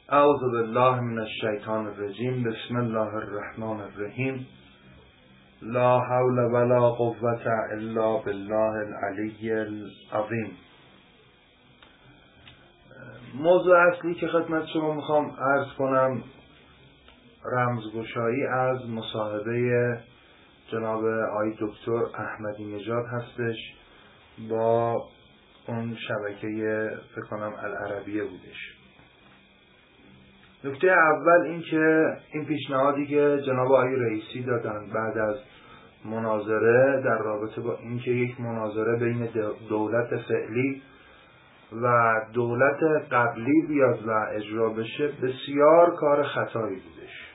اعوذ بالله من الشیطان الرجیم. بسم الله الرحمن الرحیم. لا حول ولا قوة الا بالله العلی العظیم. موضوع اصلی که خدمت شما میخوام عرض کنم رمزگشایی از مصاحبه جناب آقای دکتر احمدی نژاد هستش با اون شبکه فکر کنم العربیه بودش. نکته اول این که این پیشنهادی که جناب آقای رئیسی دادن بعد از مناظره در رابطه با اینکه یک مناظره بین دولت فعلی و دولت قبلی بیاد و اجرا بشه بسیار کار خطایی بودش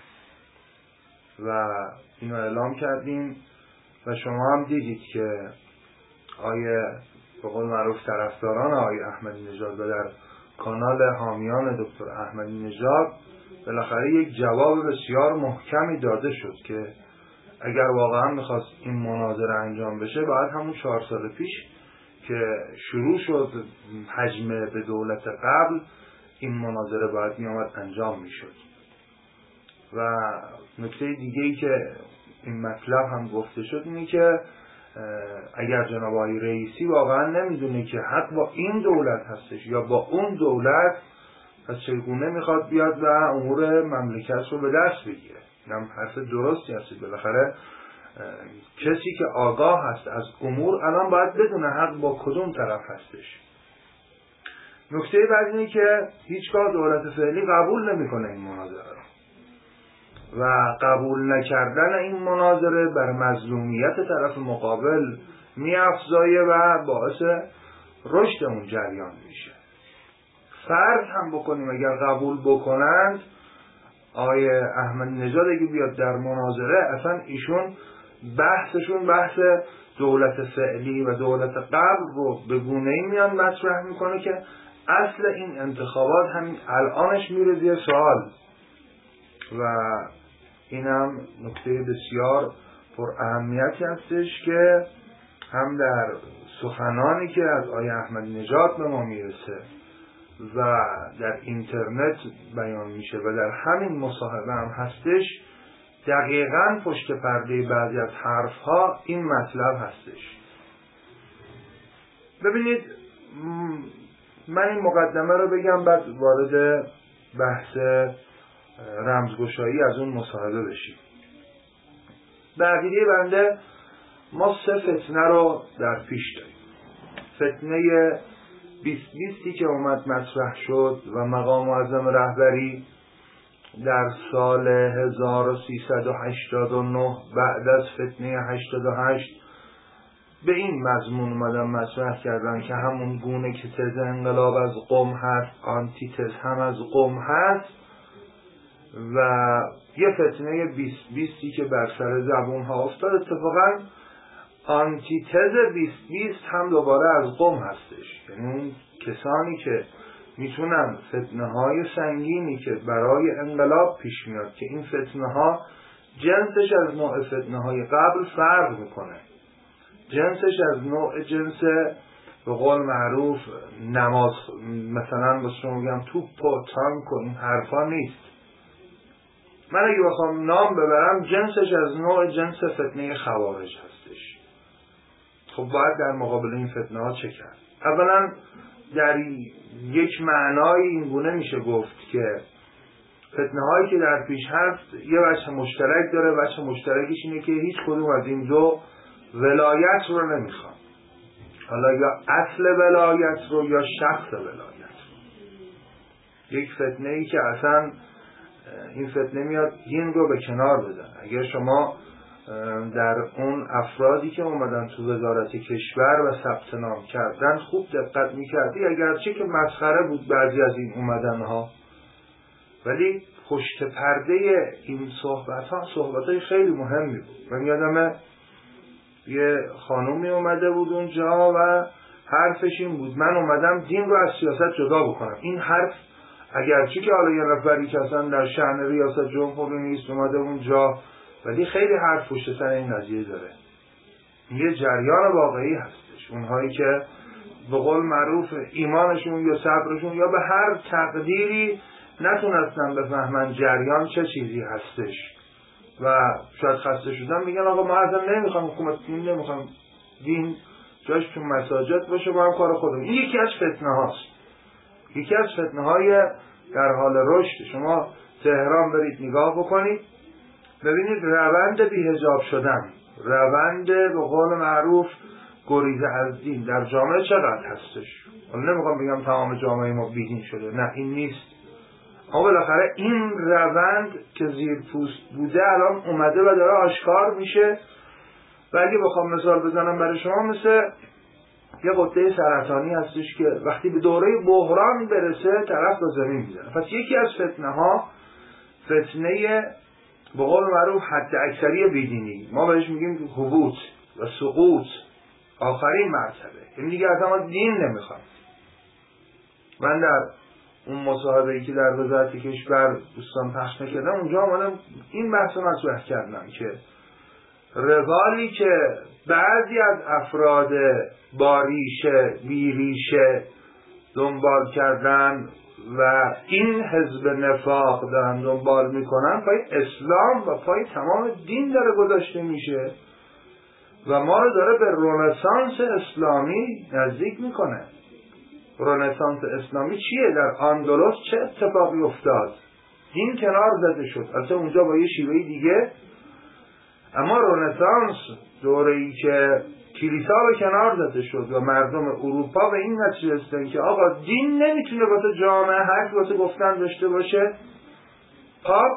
و اینو اعلام کردیم و شما هم دیدید که آیه به قول معروف طرفداران آقای احمدی نژاد و در کانال حامیان دکتر احمدی نژاد بالاخره یک جواب بسیار محکمی داده شد که اگر واقعا میخواست این مناظره انجام بشه باید همون 4 سال پیش که شروع شد هجمه به دولت قبل این مناظره باید میامد انجام میشد. و نکته دیگه‌ای که این مطلب هم گفته شد اینه که اگر جناب آقای رئیسی واقعا نمیدونه که حق با این دولت هستش یا با اون دولت، پس چگونه میخواد بیاد و امور مملکت رو به دست بگیره؟ اینم حرف درستی هست. بالاخره کسی که آگاه هست از امور الان باید بدونه حق با کدوم طرف هستش. نکته بعد اینه که هیچگاه دولت فعلی قبول نمیکنه این مناظره رو و قبول نکردن این مناظره بر مظلومیت طرف مقابل میافزایه و باعث رشد اون جریان میشه. فرض هم بکنیم اگر قبول بکنند آیه احمدی نژاد اگه بیاد در مناظره، اصلا ایشون بحثشون بحث دولت فعلی و دولت قبل رو به گونه‌ای میان مطرح میکنه که اصل این انتخابات همین الانش میره زیر سوال و اینم نکته بسیار پر اهمیتی هستش که هم در سخنانی که از آیه احمدی نژاد به ما میرسه و در اینترنت بیان میشه و در همین مصاحبه هم هستش، دقیقاً پشت پرده بعضی از حرفها این مطلب هستش. ببینید من این مقدمه رو بگم بعد وارد بحث رمزگشایی از اون مصاحبه بشیم. به عقیده بنده ما 3 فتنه رو در پیش داریم. فتنه 2020 که اومد مطرح شد و مقام معظم رهبری در سال 1389 بعد از فتنه 88 به این مضمون اومدن مطرح کردن که همون گونه که تز انقلاب از قم هست آنتی تز هم از قم هست و یه فتنه 2020 که بر سر زبون ها افتاد. اتفاقا آنتیتز 2020 هم دوباره از قم هستش، یعنی اون کسانی که میتونن فتنه های سنگینی که برای انقلاب پیش میاد که این فتنه ها جنسش از نوع فتنه های قبل فرق میکنه، جنسش از نوع جنس به قول معروف نماز مثلا با شما میگم توپ و تانک و این حرفا نیست. من اگه بخوام نام ببرم جنسش از نوع جنس فتنه خوارج هستش. خب باید در مقابل این فتنه ها چه کرد؟ اولا در یک معنای این گونه میشه گفت که فتنه هایی که در پیش هست یه وجه مشترک داره. وجه مشترکش اینه که هیچ کدوم از این دو ولایت رو نمیخواد، حالا یا اصل ولایت رو یا شخص ولایت رو. یک فتنه ای که اصلا این فتنه میاد دین رو به کنار بزن. اگر شما در اون افرادی که اومدن تو وزارت کشور و ثبت نام کردن خوب دقت میکردی، اگرچه که مسخره بود بعضی از این اومدن ها، ولی پشت پرده این صحبت های خیلی مهمی بود. من یادمه یه خانومی اومده بود اونجا و حرفش این بود من اومدم دین رو از سیاست جدا بکنم. این حرف اگرچه که حالا یه نفری که اصلا در شأن ریاست جمهوری نیست اومده اونجا، ولی خیلی حرف پشت سر این قضیه داره. یه جریان واقعی هستش. اونهایی که به قول معروف ایمانشون یا صبرشون یا به هر تقدیری نتونستن بفهمن جریان چه چیزی هستش و شاید خسته شدن میگن آقا ما اصلا نمیخوام حکومت دین، نمیخوام دین جاش تو مساجد باشه، با هم کار خودمون. این یکی از فتنه هاست، یکی از فتنه های در حال رشد. شما تهران برید نگاه بکنید، ببینید روند بی‌حجاب شدن، روند به قول معروف گریز از دین در جامعه چقدر هستش. حالا نمیخوام بگم تمام جامعه ما بیدین شده، نه این نیست، اما بالاخره این روند که زیر پوست بوده الان اومده و داره آشکار میشه. و اگه بخوام مثال بزنم برای شما، مثل یه غده سرطانی هستش که وقتی به دوره بحران برسه طرف رو زمین میزنه. پس یکی از فتنه ها فتنه به قول معروف حد اکثری بیدینی، ما بهش میگیم هبوط و سقوط، آخرین مرتبه. این دیگه اصلا ما دین نمیخوام. من در اون مصاحبه‌ای که در وزارت کشور دوستان پخش می‌کردم اونجا آمدم این بحث رو مطرح کردم که روالی که بعضی از افراد با ریشه بی ریشه دنبال کردن و این حزب نفاق دارن دنبال میکنن، پای اسلام و پای تمام دین داره گذاشته میشه و ما رو داره به رنسانس اسلامی نزدیک میکنه. رنسانس اسلامی چیه؟ در اندلس چه اتفاقی افتاد؟ دین کنار زده شد، اصلا اونجا با یه شیوه دیگه. اما رنسانس دوره‌ای که کلیسا به کنار زده شد و مردم اروپا به این نتیجه رسیدن که آقا دین نمیتونه واسه جامعه حق واسه گفتن داشته باشه، پاپ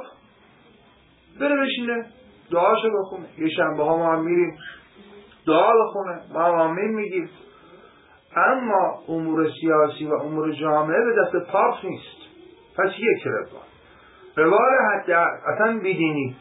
بره بشینه دعاشو بخونه. یه شنبه ها ما هم میریم دعا بخونه، ما هم آمین میگیم. اما امور سیاسی و امور جامعه به دست پاپ نیست. پس یک روال حتی اصلا بیدینی.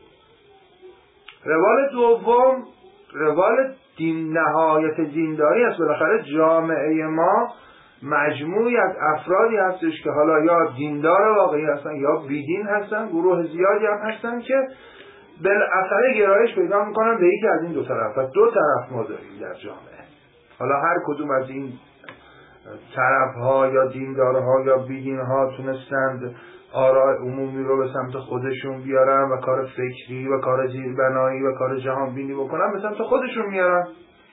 روال دوم روال دین، نهایت دینداری است. بالاخره جامعه ما مجموعی از افرادی هستش که حالا یا دیندار واقعی هستن یا بیدین هستن، گروه زیادی هم هستن که بالاخره گرایش پیدا میکنن به یکی از این دو طرف. و دو طرف ما داریم در جامعه. حالا هر کدوم از این طرفها یا دیندارها یا بیدینها تونستند آراء عمومی رو به سمت خودشون بیارن و کار فکری و کار زیربنایی و کار جهان بینی بکنن به سمت خودشون میارن.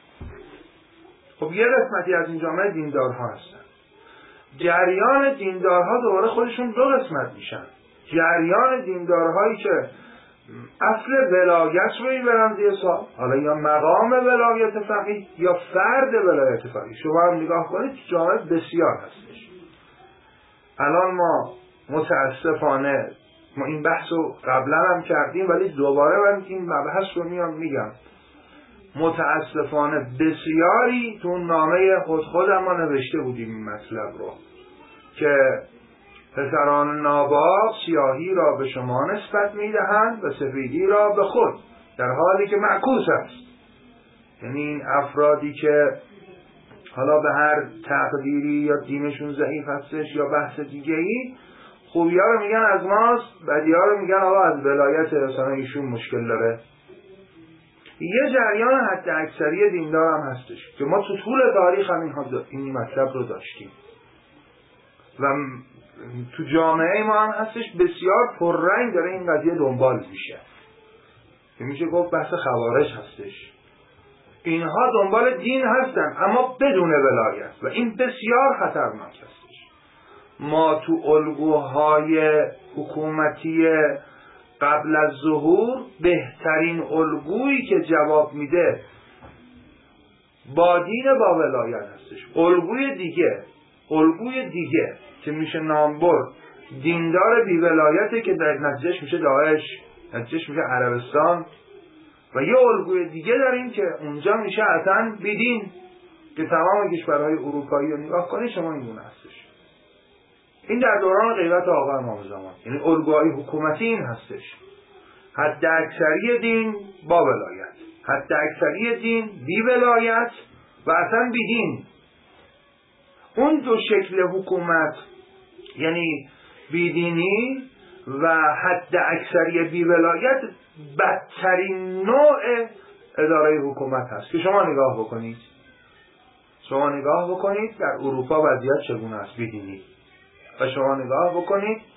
خب یه قسمتی از این جامعه دیندارها هستن. جریان دیندارها دوباره خودشون دو قسمت میشن. جریان دیندارهایی که اصل ولایت رو میبرن زیر سوال، حالا یا مقام ولایت فقیه یا فرد ولایت فقیه. شما هم نگاه کنید جامعه بسیار هستش. الان ما متاسفانه ما این بحث رو قبلا هم کردیم ولی دوباره من این مبحث رو میگم. متاسفانه بسیاری تو نامه خودم ما نوشته بودیم این مطلب رو که پسران ناباغ سیاهی را به شما نسبت میدهند و سفیدی را به خود، در حالی که معکوس است. یعنی این افرادی که حالا به هر تقدیری یا دینشون ضعیف هستش یا بحث دیگه‌ای، خوبی‌ها رو میگن از ماست، بدی‌ها رو میگن آقا از ولایت مثلا ایشون مشکل داره. یه جریان حد اکثری دیندار هم هستش که ما تو طول تاریخ هم این مطلب رو داشتیم و تو جامعه ما هم هستش، بسیار پررنگ داره این قضیه دنبال میشه که میشه گفت بحث خوارج هستش. اینها دنبال دین هستن اما بدون ولایت و این بسیار خطرناک هستش. ما تو الگوهای حکومتی قبل از ظهور بهترین الگویی که جواب میده با دین با ولایت هستش. الگوی دیگه که میشه نام برد دیندار بی ولایته که در نتیجهش میشه داعش، نتیجهش میشه عربستان. و یه الگوی دیگه داریم که اونجا میشه اصلا بیدین که تمام کشورهای اروپایی رو نگاه کنید شما این گونه هستش. این در دوران غیبت آقا امام زمان، یعنی الگوهای حکومتی این هستش. حد اکثری دین با ولایت، حد اکثری دین بی ولایت و اصلا بیدین. اون دو شکل حکومت یعنی بیدینی و حد اکثری بی ولایت بدترین نوع اداره حکومت هست که شما نگاه بکنید در اروپا وضعیت چگونه است بیدینی و شما نگاه بکنید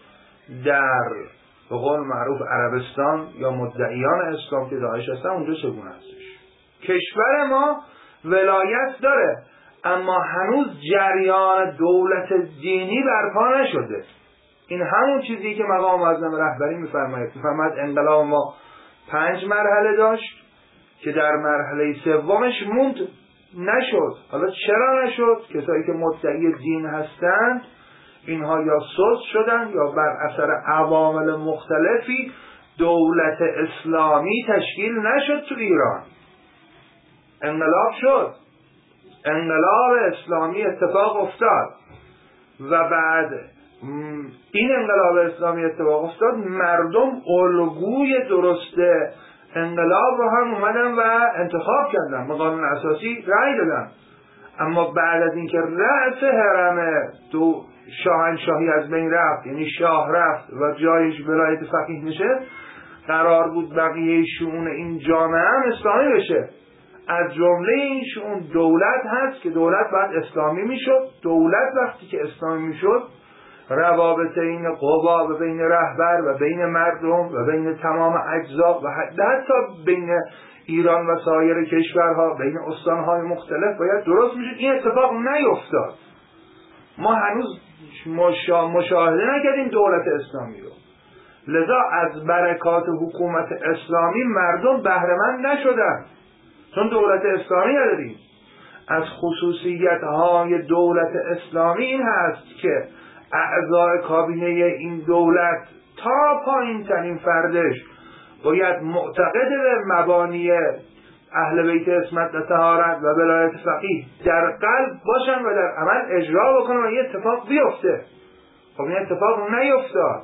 در به قول معروف عربستان یا مدعیان اسلام که داعش هستن اونجا چگونه هستش. کشور ما ولایت داره اما هنوز جریان دولت دینی برپا نشده. این همون چیزی که مقام معظم رهبری میفرماید انقلاب ما 5 مرحله داشت که در مرحله سومش موند نشد. حالا چرا نشد؟ کسایی که مدعی دین هستند اینها یا سست شدن یا بر اثر عوامل مختلفی دولت اسلامی تشکیل نشد تو ایران. انقلاب شد، انقلاب اسلامی اتفاق افتاد و بعد این انقلاب اسلامی اتفاق افتاد، مردم الگوی درست انقلاب رو هم اومدن و انتخاب کردن، به قانون اساسی رأی دادن. اما بعد از اینکه رأس حرم شاهنشاهی از بین رفت، یعنی شاه رفت و جایش ولایت فقیه نشه، قرار بود بقیه شؤون این جامعه هم اسلامی بشه. از جمله این شؤون دولت هست که دولت باید اسلامی میشد. دولت وقتی که اسلامی میشد، روابط این قوا و بین رهبر و بین مردم و بین تمام اجزا و حتی بین ایران و سایر کشورها، بین استانهای مختلف باید درست میشد. این اتفاق نیفتاد. ما هنوز مشاهده نکردیم دولت اسلامی رو. لذا از برکات حکومت اسلامی مردم بهره‌مند نشدن، چون دولت اسلامی نداریم. از خصوصیت‌های دولت اسلامی این هست که اعضای کابینه این دولت تا پایین ترین فردش باید معتقد به مبانی اهل بیت عصمت و طهارت و ولایت فقیه در قلب باشن و در عمل اجرا بکنن و یه اتفاق بیفته. خب این اتفاق نیفتاد.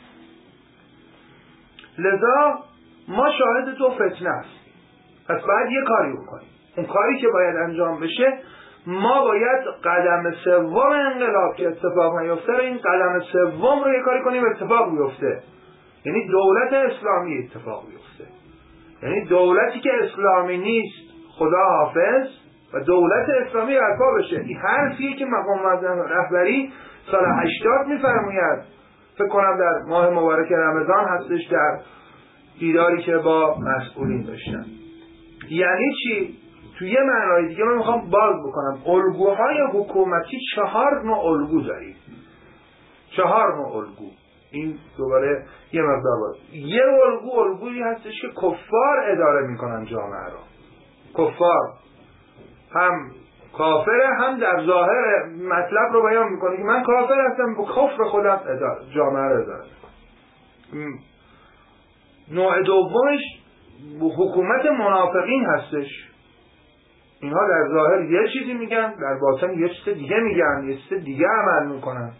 لذا ما شاهد تو فتنه است. پس باید یه کاری بکنیم. اون کاری که باید انجام بشه، ما باید قدم سوم انقلاب که اتفاق نیفته، این قدم سوم رو یه کاری کنیم اتفاق بیفته. یعنی دولت اسلامی اتفاق بیفته. یعنی دولتی که اسلامی نیست خدا حافظ و دولت اسلامی برپا بشه. این حرفیه که مقام معظم رهبری سال 80 میفرماید. فکر کنم در ماه مبارک رمضان هستش، در دیداری که با مسئولین داشتن. یعنی چی؟ توی یه معنای دیگه من میخوام باز بکنم. الگوهای حکومتی 4 نوع الگو داریم. 4 نوع الگو. این دوباره یه مقدار باز. یه الگویی هستش که کفار اداره میکنن جامعه رو. کفار هم کافره، هم در ظاهر مطلب رو بیان میکنه که من کافر هستم، با کفر خودم جامعه رو اداره میکنم. نوع دومش حکومت منافقین هستش. اینها در ظاهر یه چیزی میگن، در باطن یه چیز دیگه میگن، یه چیز دیگه عمل میکنن.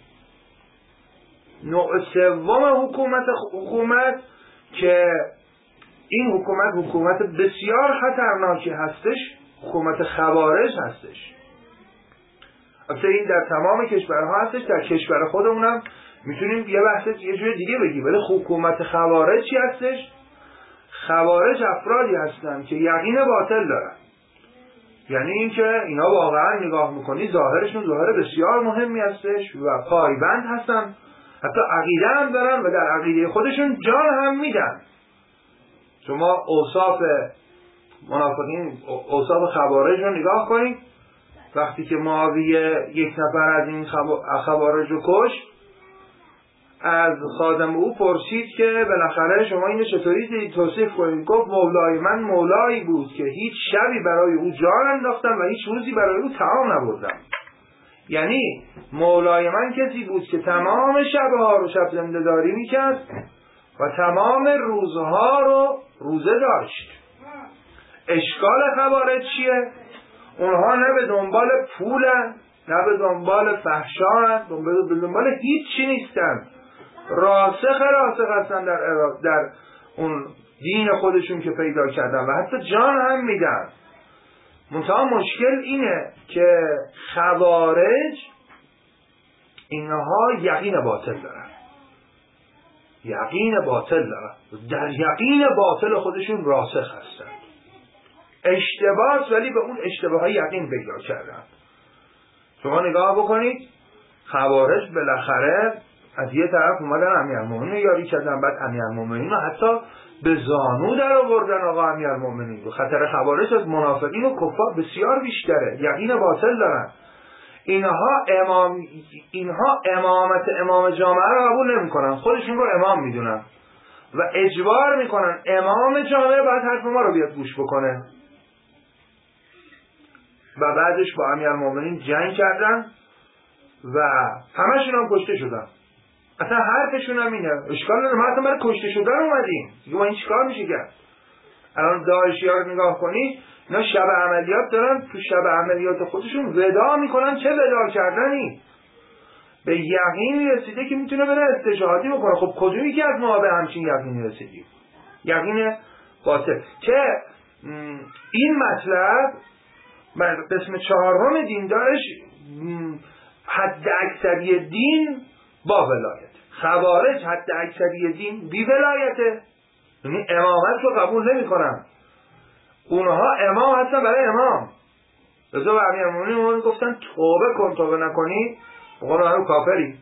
نوع سوم حکومت که این حکومت بسیار خطرناکی هستش، حکومت خوارج هستش. البته این در تمام کشورها هستش، در کشور خودمونم میتونیم یه بحث یه جور دیگه بگیم. ولی حکومت خوارج چی هستش؟ خوارج افرادی هستن که یقین باطل دارن. یعنی اینکه اینا واقعا نگاه میکنی ظاهرشون ظاهر بسیار مهمی هستش و پایبند هستن، حتی عقیده هم دارن و در عقیده خودشون جان هم میدن. شما اوصاف منافقین، اوصاف خوارج رو نگاه کنید. وقتی که معاویه 1 نفر از این خوارج رو کشت، از خادم او پرسید که بالاخره شما اینو چطوری توصیف کنید؟ گفت مولای من مولایی بود که هیچ شبی برای او جان انداختم و هیچ روزی برای او طعام نبردم. یعنی مولای من کسی بود که تمام شبها رو شب زنده‌داری میکرد و تمام روزها رو روزه داشت. اشکال خوارج چیه؟ اونها نه به دنبال پولن، نه به دنبال فحشان، به دنبال هیچ چی نیستن. راسخ هستن در اون دین خودشون که پیدا کردن و حتی جان هم میدن. منتها مشکل اینه که خوارج اینها یقین باطل دارن. یقین باطل دارن. در یقین باطل خودشون راسخ هستن. اشتباه ولی به اون اشتباه یقین پیدا کردن. شما نگاه بکنید، خوارج بالاخره از یه طرف اومدن امیرالمومنین یاری کردن، بعد امیرالمومنین رو حتی به زانو در آوردن. آقا امیرالمومنین خطر خوارج از منافقین و کفار بسیار بیشتره، یقین باطل دارن. اینها امامت امام جامعه رو قبول نمیکنن، خودشون رو امام میدونن و اجبار میکنن امام جامعه باید حرف ما رو بیاد گوش بکنه. و بعدش با امیرالمومنین جنگ کردن و همشون هم کشته شدن. اصلا حرفشون هم اینه، اشکال نداره، ما اصلا برای کشته شدن اومدیم دیگه، با این چیکار میشه کرد؟ الان داعشی‌ها رو نگاه کنید، اینا شب عملیات دارن، تو شب عملیات خودشون وداع میکنن. چه وداع کردنی؟ به یقین رسیده که میتونه بره استشهادی بکنه. خب کدومی که از ما به همچین یقینی رسیدیم؟ یقین باطل. که این مطلب قسم 4 دیندارش حد اکثری دین با ولایت، خوارج حد اکثری دین بی ولایته، یعنی امامت رو قبول نمی کنن. اونها امام هستن برای امام. رضا و امیرالمومنین گفتن توبه کن، توبه نکنی بقول رو کافری.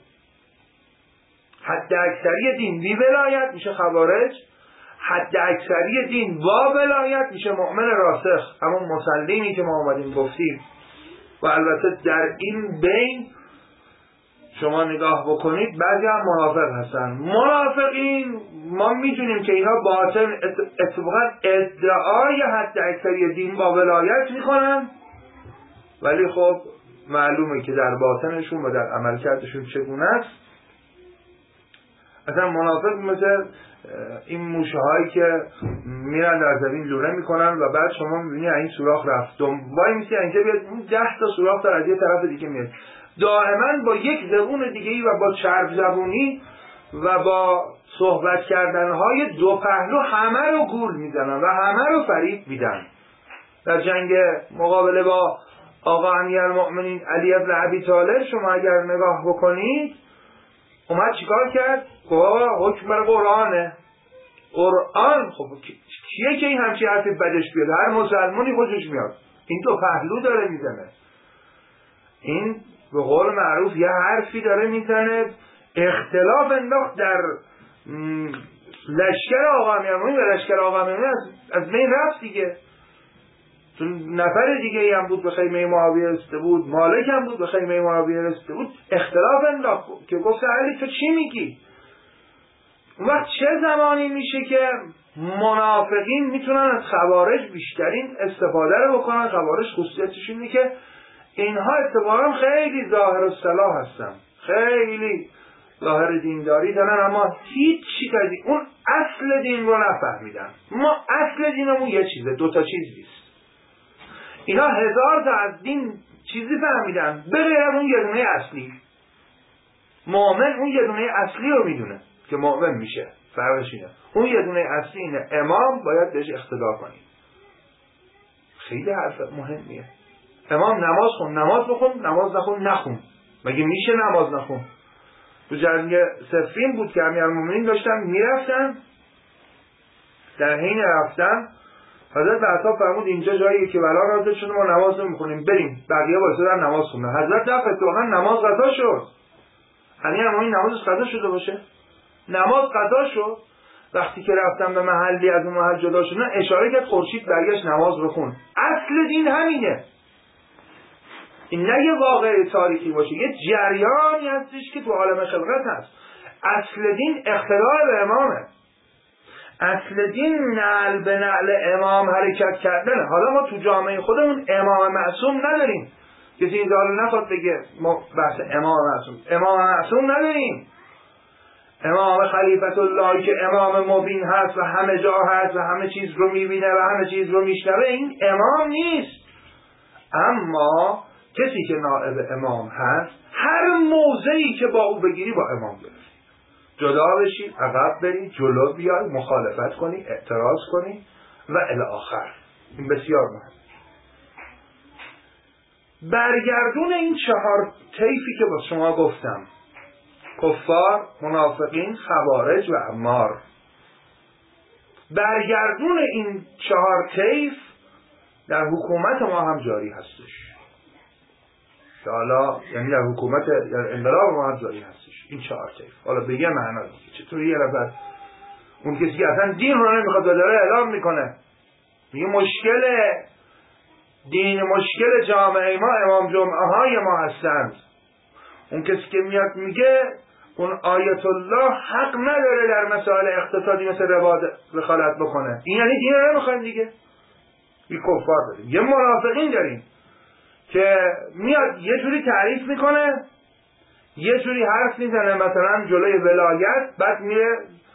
حد اکثری دین بی ولایت میشه خوارج، حد اکثری دین با ولایت میشه مؤمن راسخ، همون مسلمی که ما اومدیم گفتیم. و البته در این بین شما نگاه بکنید بعضی هم منافق هستن. منافقین ما میدونیم که اینا باطن اتفاقا ادعای حد اکثری دین با ولایت میکنن، ولی خب معلومه که در باطنشون و در عملکردشون چگونه است. اصلا منافق مثل این موشه هایی که میرن در زمین لوله میکنن و بعد شما میبینی این سوراخ رفت وای میسی اینجا بیاد 10 تا سوراخ در از یه طرف دیگه میاد. دائما با یک زبون دیگه‌ای و با چرب زبونی و با صحبت کردنهای دو پهلو همه رو گول میزنن و همه رو فریب میدن. در جنگ مقابله با آقا امیرالمؤمنین علی ابن ابی طالب شما اگر نگاه بکنید اومد چیکار کرد؟ حکم بر قرآنه. قرآن خب کیه که این همچی حرفی بدش بیاد؟ هر مسلمانی خوشش میاد. این دو پهلو داره میزنه. این به قول معروف یه حرفی داره میزنه، اختلاف انداخت در لشکر آقا امیرالمؤمنین و لشکر آقا امیرالمؤمنین از بین رفت دیگه. نفر دیگه هم بود به خیمه معاویه رسیده بود، مالک هم بود به خیمه معاویه رسیده بود، اختلاف انداخت که گفت علی تو چی میگی؟ اون وقت چه زمانی میشه که منافقین میتونن از خوارج بیشترین استفاده رو بکنن؟ خوارج خصوصیتش اینه که اینها اتفاقا خیلی ظاهر الصلاح هستن، خیلی ظاهر دینداری دارن، اما هیچ چیز از اون اصل دین رو نفهمیدن. ما اصل دینمون یه چیزه، 2 تا چیز نیست. اینا 1000 تا از دین چیزی فهمیدن به غیر اون یه دونه اصلی. مؤمن اون یه دونه اصلی رو میدونه که مؤمن میشه، فرقش اینه. اون یه دونه اصلی اینه امام باید بهش اقتدا کنیم. خیلی حرف مهمیه. امام نماز خون، نماز بخون، نماز نخون، نخون. مگه میشه نماز نخون؟ تو جنگ صفین بود که امیرالمومنین داشتن میرفتن، در حین رفتن حضرت بعثا فرمود اینجا جاییه که بلا نازل شده ما نماز نمیخونیم، بریم. بقیه وایسادن نماز خوندن. حضرت رفت اتفاقا نماز قضا شد. امیرالمومنین نمازش قضا شده باشه؟ نماز قضا شد. وقتی که رفتن به محلی از اون محل جدا شدن اشاره کرد خورشید برگشت نماز بخون. اصل دین همینه. این نه یه واقعه تاریخی باشه، یه جریانی هستش که تو عالم خلقت هست. اصل دین اقتداء به امامه. اصل دین نعل به نعل امام حرکت کردنه. حالا ما تو جامعه خودمون امام معصوم نداریم. کسی این دارو نخواد بگه ما بحث امام معصوم نداریم. امام خلیفت الله که امام مبین هست و همه جا هست و همه چیز رو میبینه و همه چیز رو میشنوه، این امام نیست. اما کسی که نائب امام هست هر موضعی که با او بگیری با امام بگیری، جدا بشی، عقب بری، جلو بیای، مخالفت کنی، اعتراض کنی و الی آخر. این بسیار مهم. برگردون این 4 طیفی که با شما گفتم، کفار، منافقین، خوارج و عمار، برگردون این 4 طیف در حکومت ما هم جاری هستش. که حالا یعنی در حکومت در انقلاب محمدی هستش. این 4 طیف حالا به یه معنا چطوری یه نفر اون کسی که اصلا دین رو نمیخواد داره اعلام میکنه میگه مشکل دین مشکل جامعه ما امام جمعه های ما هستند، اون کسی که میاد میگه اون آیت الله حق نداره در مسائل اقتصادی مثل ربا دخالت بکنه، این یعنی دین رو نمیخوایم دیگه. این کفار داریم. یه منافقین داریم که میاد یه جوری تعریف میکنه، یه جوری حرف میزنه مثلا جلوی ولایت، بعد میره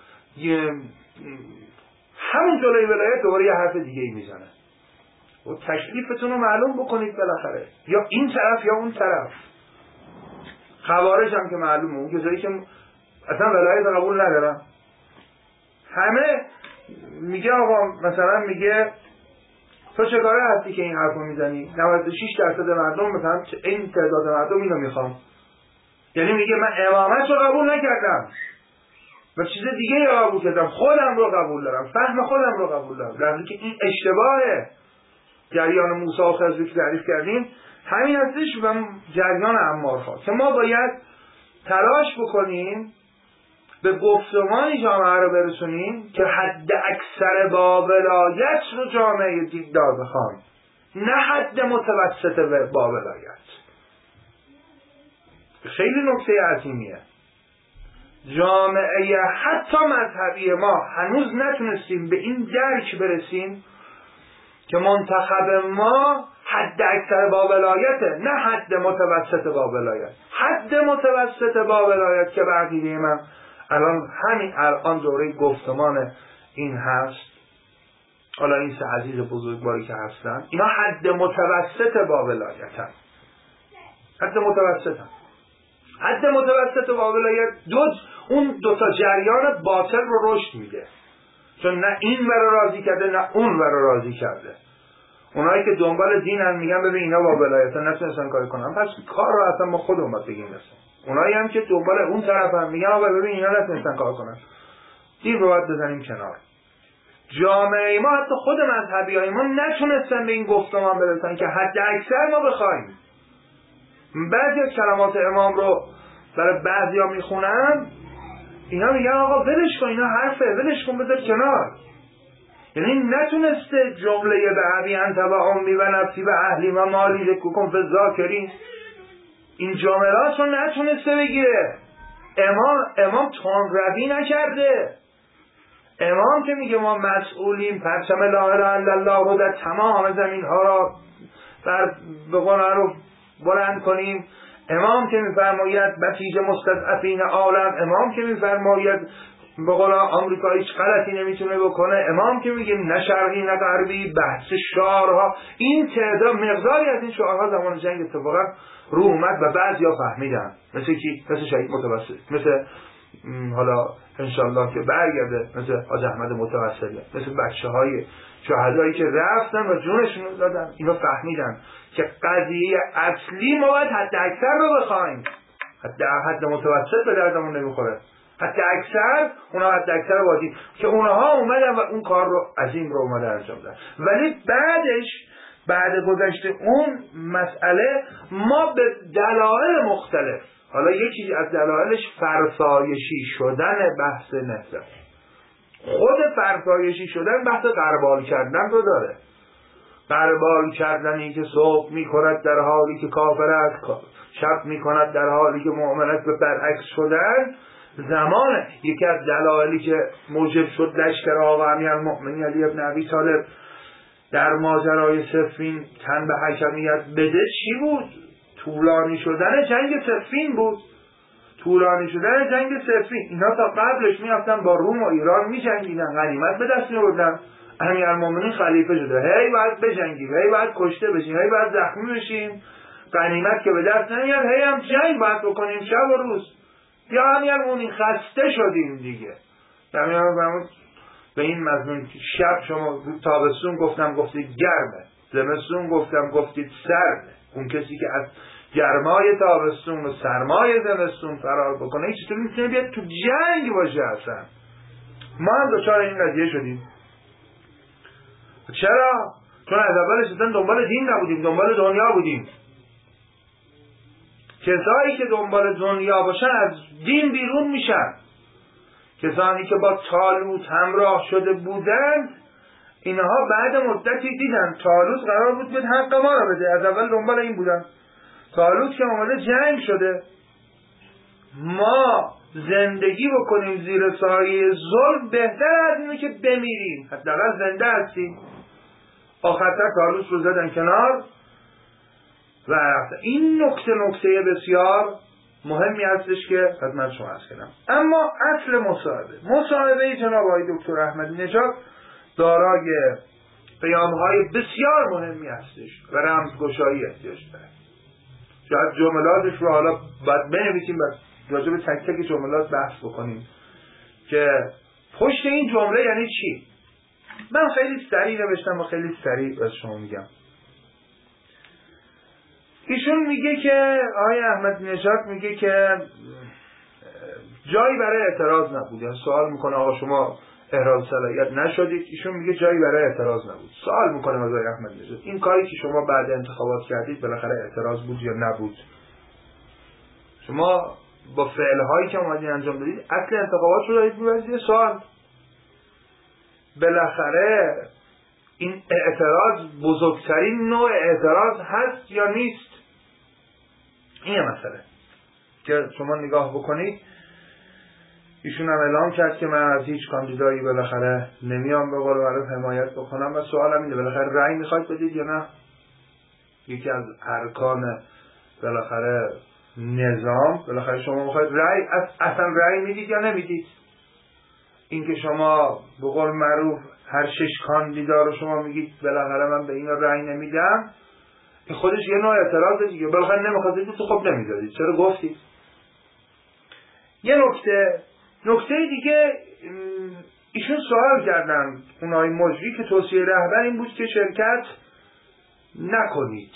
همون جلوی ولایت دوباره یه حرف دیگه ای میزنه. و تشریفتون رو معلوم بکنید بالاخره، یا این طرف یا اون طرف. خوارج هم که معلومه، اون کسایی که اصلا ولایت قبول ندارن، همه میگه آقا مثلا میگه تو چه کاره هستی که این حرفو میزنی؟ 96% مردم مثلا این تعداد مردم اینو میخوام. یعنی میگه من امامت رو قبول نکردم و چیز دیگه رو قبول کردم، خودم رو قبول دارم، فهم خودم رو قبول دارم، در حالی که این اشتباهه. جریان موسی و خضر که تعریف کردیم همین هستش و جریان عمارها که ما باید تلاش بکنیم به گفتمانی جامعه رو برسونیم که حد اکثر با ولایت رو جامعه دیدار بخوان، نه حد متوسط با ولایت. خیلی نکته عظیمیه. جامعه حتی مذهبی ما هنوز نتونستیم به این درک برسیم که منتخب ما حد اکثر با ولایته، نه حد متوسط با ولایت. حد متوسط با ولایت که بقیده من همین الان دوره گفتمان این هست، حالا این 3 عزیز بزرگواری که هستن اینا حد متوسط با ولایت هم. حد متوسط هم. حد متوسط با ولایت اون 2 تا جریان باطل رو رشد میده، چون نه این ور راضی کرده نه اون ور راضی کرده. اونایی که دنبال دینن میگن ببین اینا با ولایت نتونستن کاری کنن، پس کار رو اصلا ما خودمون باید بگیم مثلا. اونایی هم که دنبال اون طرفن میگن آقا ببین اینا نتونستن کار کنن، دین رو باید بزنیم کنار. جامعه ما حتی خود مذهبیای ما نتونستن به این گفتمان برسن که حد اکثر ما بخوایم. بعضی از کلمات امام رو برای بعضیا میخونن، اینا میگن آقا ولش کن، اینا حرفه، ولش کن بذار کنار. یعنی نتونسته جمله به ابی انت و امی و نفسی و اهلی و مالی لکوکم فی الذاکرین، این جملات رو نتونسته بگیره. امام تندروی نکرده. امام که میگه ما مسئولیم، پرچم لا اله الا الله رو در تمام زمین ها را به قرآن رو بلند کنیم. امام که میفرماید بسیج مستضعفین عالم، امام که میفرماید به قول آمریکا هیچ غلطی نمیتونه بکنه، امام که میگه نه شرقی نه غربی، بحث شعارها، این تعداد مقداری از این شعارها زمان جنگ اتفاقا رو اومد و بعضیا فهمیدن، مثل کی؟ مثل شهید متوسط، مثل حالا انشالله که برگرده مثل حاج احمد متوسلی، مثل بچه‌های شهدایی که رفتن و جونشون رو دادن. اینا فهمیدن که قضیه اصلی ما باید حد اکثر رو بخوایم، حد متوسط به دردمون نمیخوره. حد اکثر، اونا حد اکثر وادی که اونها اومدن و اون کار رو عظیم رو اومدن انجام دادن. ولی بعد گذشته اون مسئله ما به دلایل مختلف، حالا یکی از دلایلش فرسایشی شدن بحث نهضت، خود فرسایشی شدن بحث غربال کردن رو داره. غربال کردنی که صبح میکند در حالی که کافر است، شب میکند در حالی که مؤمن است، به برعکس شدن زمانه. یکی از دلایلی که موجب شد لشکر آقا امیرالمؤمنین علی ابن ابی طالب در ماجرای صفین تن به حکمیت بده چی بود؟ طولانی شدن جنگ صفین بود. طولانی شدن جنگ صفین. اینا تا قبلش میافتن با روم و ایران میجنگیدن، غنیمت به دست میآوردن، امیرالمؤمنین خلیفه شده، هی باید بجنگیم، هی باید کشته بشیم، هی باید زخمی بشیم، غنیمت که به دست نمیاد، هی هم جنگ باید بکنیم شب و روز. یا امیرالمؤمنین خسته شدیم دیگه. امیرالمؤمنین به این مضمون شب شما تابستون گفتید گرمه، زمستون گفتید سرده. اون کسی که از گرمای تابستون و سرمای زمستون فرار بکنه چطور میتونه بیاد تو جنگ باشه اصلا؟ ما هم دچار این قضیه شدیم. چرا؟ چون از اولش اصلا دنبال دین نبودیم، دنبال دنیا بودیم. کسایی که دنبال دنیا باشن از دین بیرون میشن. کسانی که با طالوت همراه شده بودند اینها بعد مدتی دیدن طالوت قرار بود به حق ما رو بده، از اول دنبال این بودن. طالوت که آمده جنگ شده، ما زندگی بکنیم زیر سایه ظلم بهتر از اینه که بمیریم، حداقل زنده هستیم. آخرتر طالوت رو زدن کنار و این نکته بسیار مهمی هستش که خدمت شما عرض کردم. اما اصل مصاحبه جناب آقای دکتر احمدی نژاد دارای پیام‌های بسیار مهمی هستش و رمزگشایی احتیاج داره. شاید جملاتش رو حالا باید بنویسیم و راجع به تک تک جملات بحث بکنیم که پشت این جمله یعنی چی. من خیلی سریع نوشتم و خیلی سریع از شما میگم. ایشون میگه که آقای احمدی نژاد میگه که جایی برای اعتراض نبود. یعنی سوال میکنه آقا شما احراز صلاحیت نشدید. ایشون میگه جایی برای اعتراض نبود. سوال میکنه از آقای احمدی نژاد این کاری که شما بعد انتخابات کردید بالاخره اعتراض بود یا نبود؟ شما با فعلهایی که اومدین انجام دادید اصل انتخابات رو دارید می‌برید. سوال بالاخره این اعتراض بزرگترین نوع اعتراض هست یا نیست؟ این مسئله که شما نگاه بکنید. ایشون هم اعلام کرد که من از هیچ کاندیدایی بالاخره نمیام به قول معروف حمایت بکنم و سوالم اینه بالاخره رأی میخواید بدید یا نه؟ یکی از ارکان بالاخره نظام بالاخره شما میخواید رأی اصلا رأی میدید یا نمیدید؟ اینکه شما به قول معروف هر 6 کاندیدا رو شما میگید بالاخره من به اینا رأی نمیدم، این خودش یه نوع اعتراض دیگه. بالاخره نمیخواید تو خب نمیدادید، چرا گفتید؟ یه نکته دیگه ایشون سوال کردن اونای مجری که توصیه رهبر این بود که شرکت نکنید.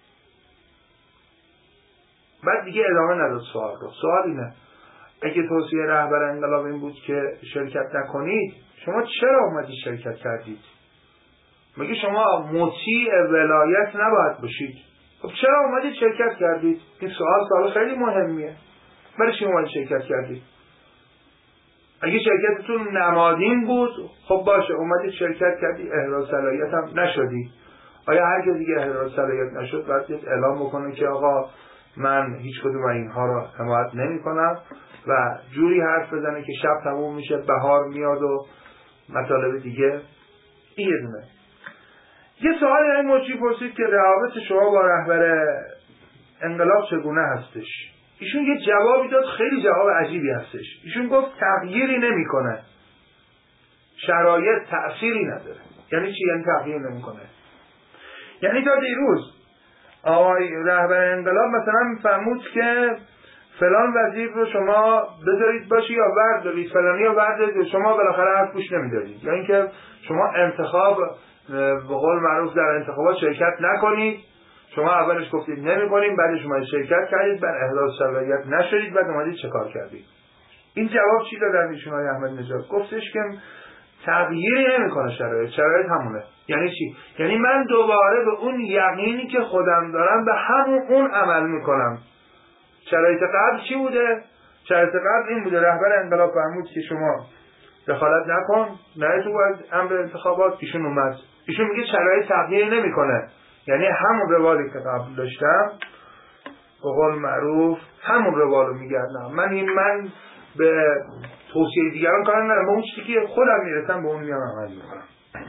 بعد دیگه ادامه نداد سوال رو. سوال اینه اگه توصیه رهبر انقلاب این بود که شرکت نکنید، شما چرا اومدید شرکت کردید؟ مگه شما مطیع ولایت نباید باشید؟ خب چرا اومدید شرکت کردید؟ این سوال خیلی مهمیه. برای چی اومدید شرکت کردید؟ اگه شرکتتون نمادین بود خب باشه اومدید شرکت کردید، احراز صلاحیت هم نشدید. آیا هر کسی که احراز صلاحیت نشد باید اعلام بکنه که آقا من هیچ کدوم اینها رو حمایت نمی‌کنم و جوری حرف بزنه که شب تموم میشه بهار میاد و مطالب دیگه؟ این یه دونه. یه سوال این مجری پرسید که روابط شما با رهبر انقلاب چگونه هستش؟ ایشون یه جوابی داد خیلی جواب عجیبی هستش. ایشون گفت تغییری نمی‌کنه، شرایط تأثیری نداره. یعنی چی؟ یعنی تغییر نمی‌کنه. یعنی تا دیروز آقای رهبر انقلاب مثلا میفرمود که فلان وزیر رو شما بذارید باشه یا بردارید، فلانی رو بردارید و شما بالاخره حرف گوش نمیدادید. یا اینکه شما انتخاب به قول معروف در انتخابات شرکت نکنید، شما اولش گفتید نمی‌کنیم، بعدش اومدید شرکت کردید، بعد احراز صلاحیت نشدید، بعد اومدید چه کار کردید؟ این جواب چی دادن ایشون آقای احمدی نژاد؟ گفتش که تغییری نمی‌کنه، شرایط همونه. یعنی چی؟ یعنی من دوباره به اون یقینی که خودم دارم به اون عمل میکنم. شرایط قبل چی بوده؟ شرایط قبل این بوده رهبر انقلاب فرمود که شما دخالت نکن، نه تو باید امر انتخابات. ایشون اومد، ایشون میگه شرایط تغییر نمیکنه، یعنی همون روالی که قبل داشتم به قول معروف همون روالو میگردم. من به توصیه دیگران کار ندارم، به اون چیزی که خودم میرسم به اون میام عمل میکنم.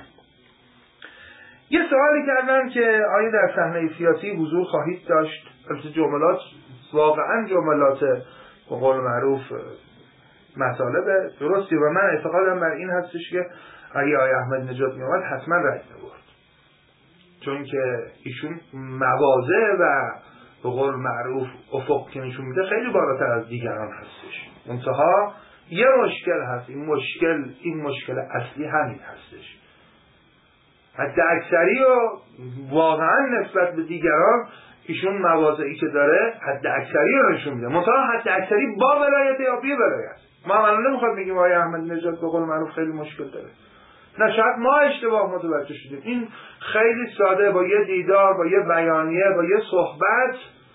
یه سوالی کردن که آیا در صحنه سیاسی حضور خواهید داشت؟ البته جملات واقعا جملات به قول معروف مطالب درستی و من اعتقادم بر این هستش که اگه آقای احمدی نژاد میامد حتما رأی می‌برد، چون که ایشون مواضع و به قول معروف افق که نشون میده خیلی بالاتر از دیگران هستش. منتها یه مشکل هست، این مشکل اصلی همین هستش. حتی اکثری و واقعا نسبت به دیگران ایشون مواضعی که داره حد اکثری رو نشون میده، منتها حد اکثری با ولایت یا بی ولایت. ما الان نمیخواد بگیم آقای احمدی نژاد به قول معروف خیلی مشکل داره، نه شاید ما اشتباه متوجه شدیم. این خیلی ساده با یه دیدار، با یه بیانیه، با یه صحبت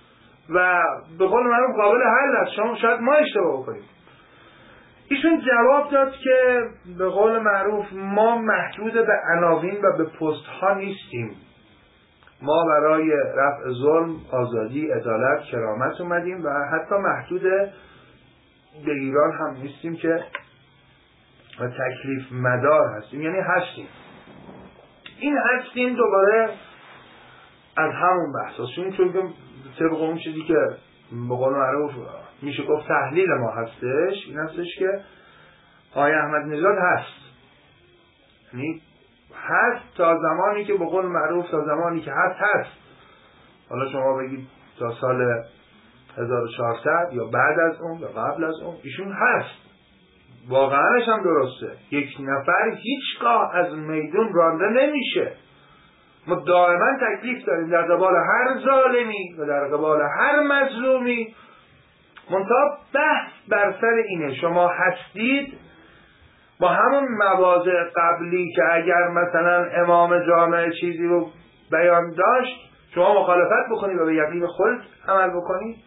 و به قول من قابل حل است، شما شاید ما اشتباه بکنیم. ایشون جواب داد که به قول معروف ما محدود به عناوین و به پست ها نیستیم، ما برای رفع ظلم، آزادی، عدالت، کرامت اومدیم و حتی محدود به ایران هم نیستیم که و تکلیف مدار هستیم، یعنی هستیم. این هستیم دوباره از همون بحثاشون، چون که طبق اون چیزی که به قول معروف میشه گفت تحلیل ما هستش، این هستش که آقای احمدی نژاد هست، یعنی هست تا زمانی که به قول معروف تا زمانی که هست. حالا شما بگید تا سال 1400 یا بعد از اون یا قبل از اون، ایشون هست. واقعاش هم درسته، یک نفر هیچگاه از میدون رانده نمیشه. ما دائما تکلیف داریم در قبال هر ظالمی و در قبال هر مظلومی. منتها بحث بر سر اینه شما هستید با همون مواضع قبلی که اگر مثلا امام جامع چیزی رو بیان داشت شما مخالفت بکنید و به یقین خود عمل بکنید.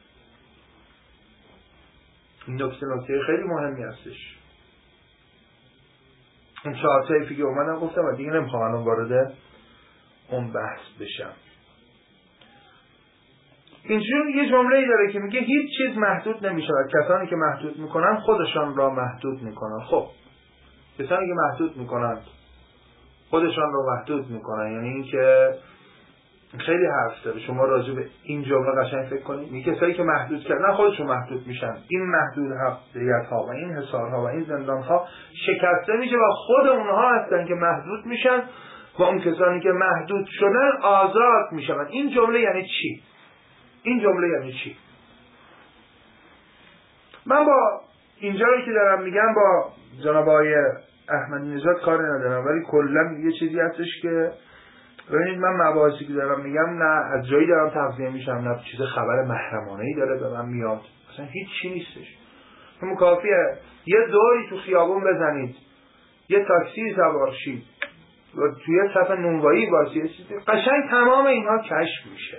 این نکته خیلی مهمی هستش. این 4 طیفی که اومدم گفتم و دیگه نمیخوام الان وارد اون بحث بشم. اینجور یه جمله‌ای داره که میگه هیچ چیز محدود نمیشود، کسانی که محدود میکنن خودشان را محدود میکنن. خب کسانی که محدود میکنن خودشان را محدود میکنن، یعنی این که خیلی حرف داره. شما راجع به این جمله قشنگ فکر کنید. این کسایی که محدود کردن خودشون محدود میشن. این محدودیت ها و این حصارها و این زندان ها شکسته میشه و خود اونها هستن که محدود میشن و اون کسانی که محدود شدن آزاد میشن. این جمله یعنی چی؟ این جمله یعنی چی؟ من با اینجایی که دارم میگم با جناب آقای احمدی نژاد کاری ندارم، ولی کلا یه چیزی هستش که ببینید من مباحثی که دارم میگم نه از جایی دارم تغذیه میشم نه چیز خبر محرمانه‌ای داره به من میاد، اصلا هیچ چی نیستش. همون کافیه یه دوری تو خیابون بزنید، یه تاکسی سوار شید و توی صف نونوایی واسه قشنگ تمام اینها کشف میشه.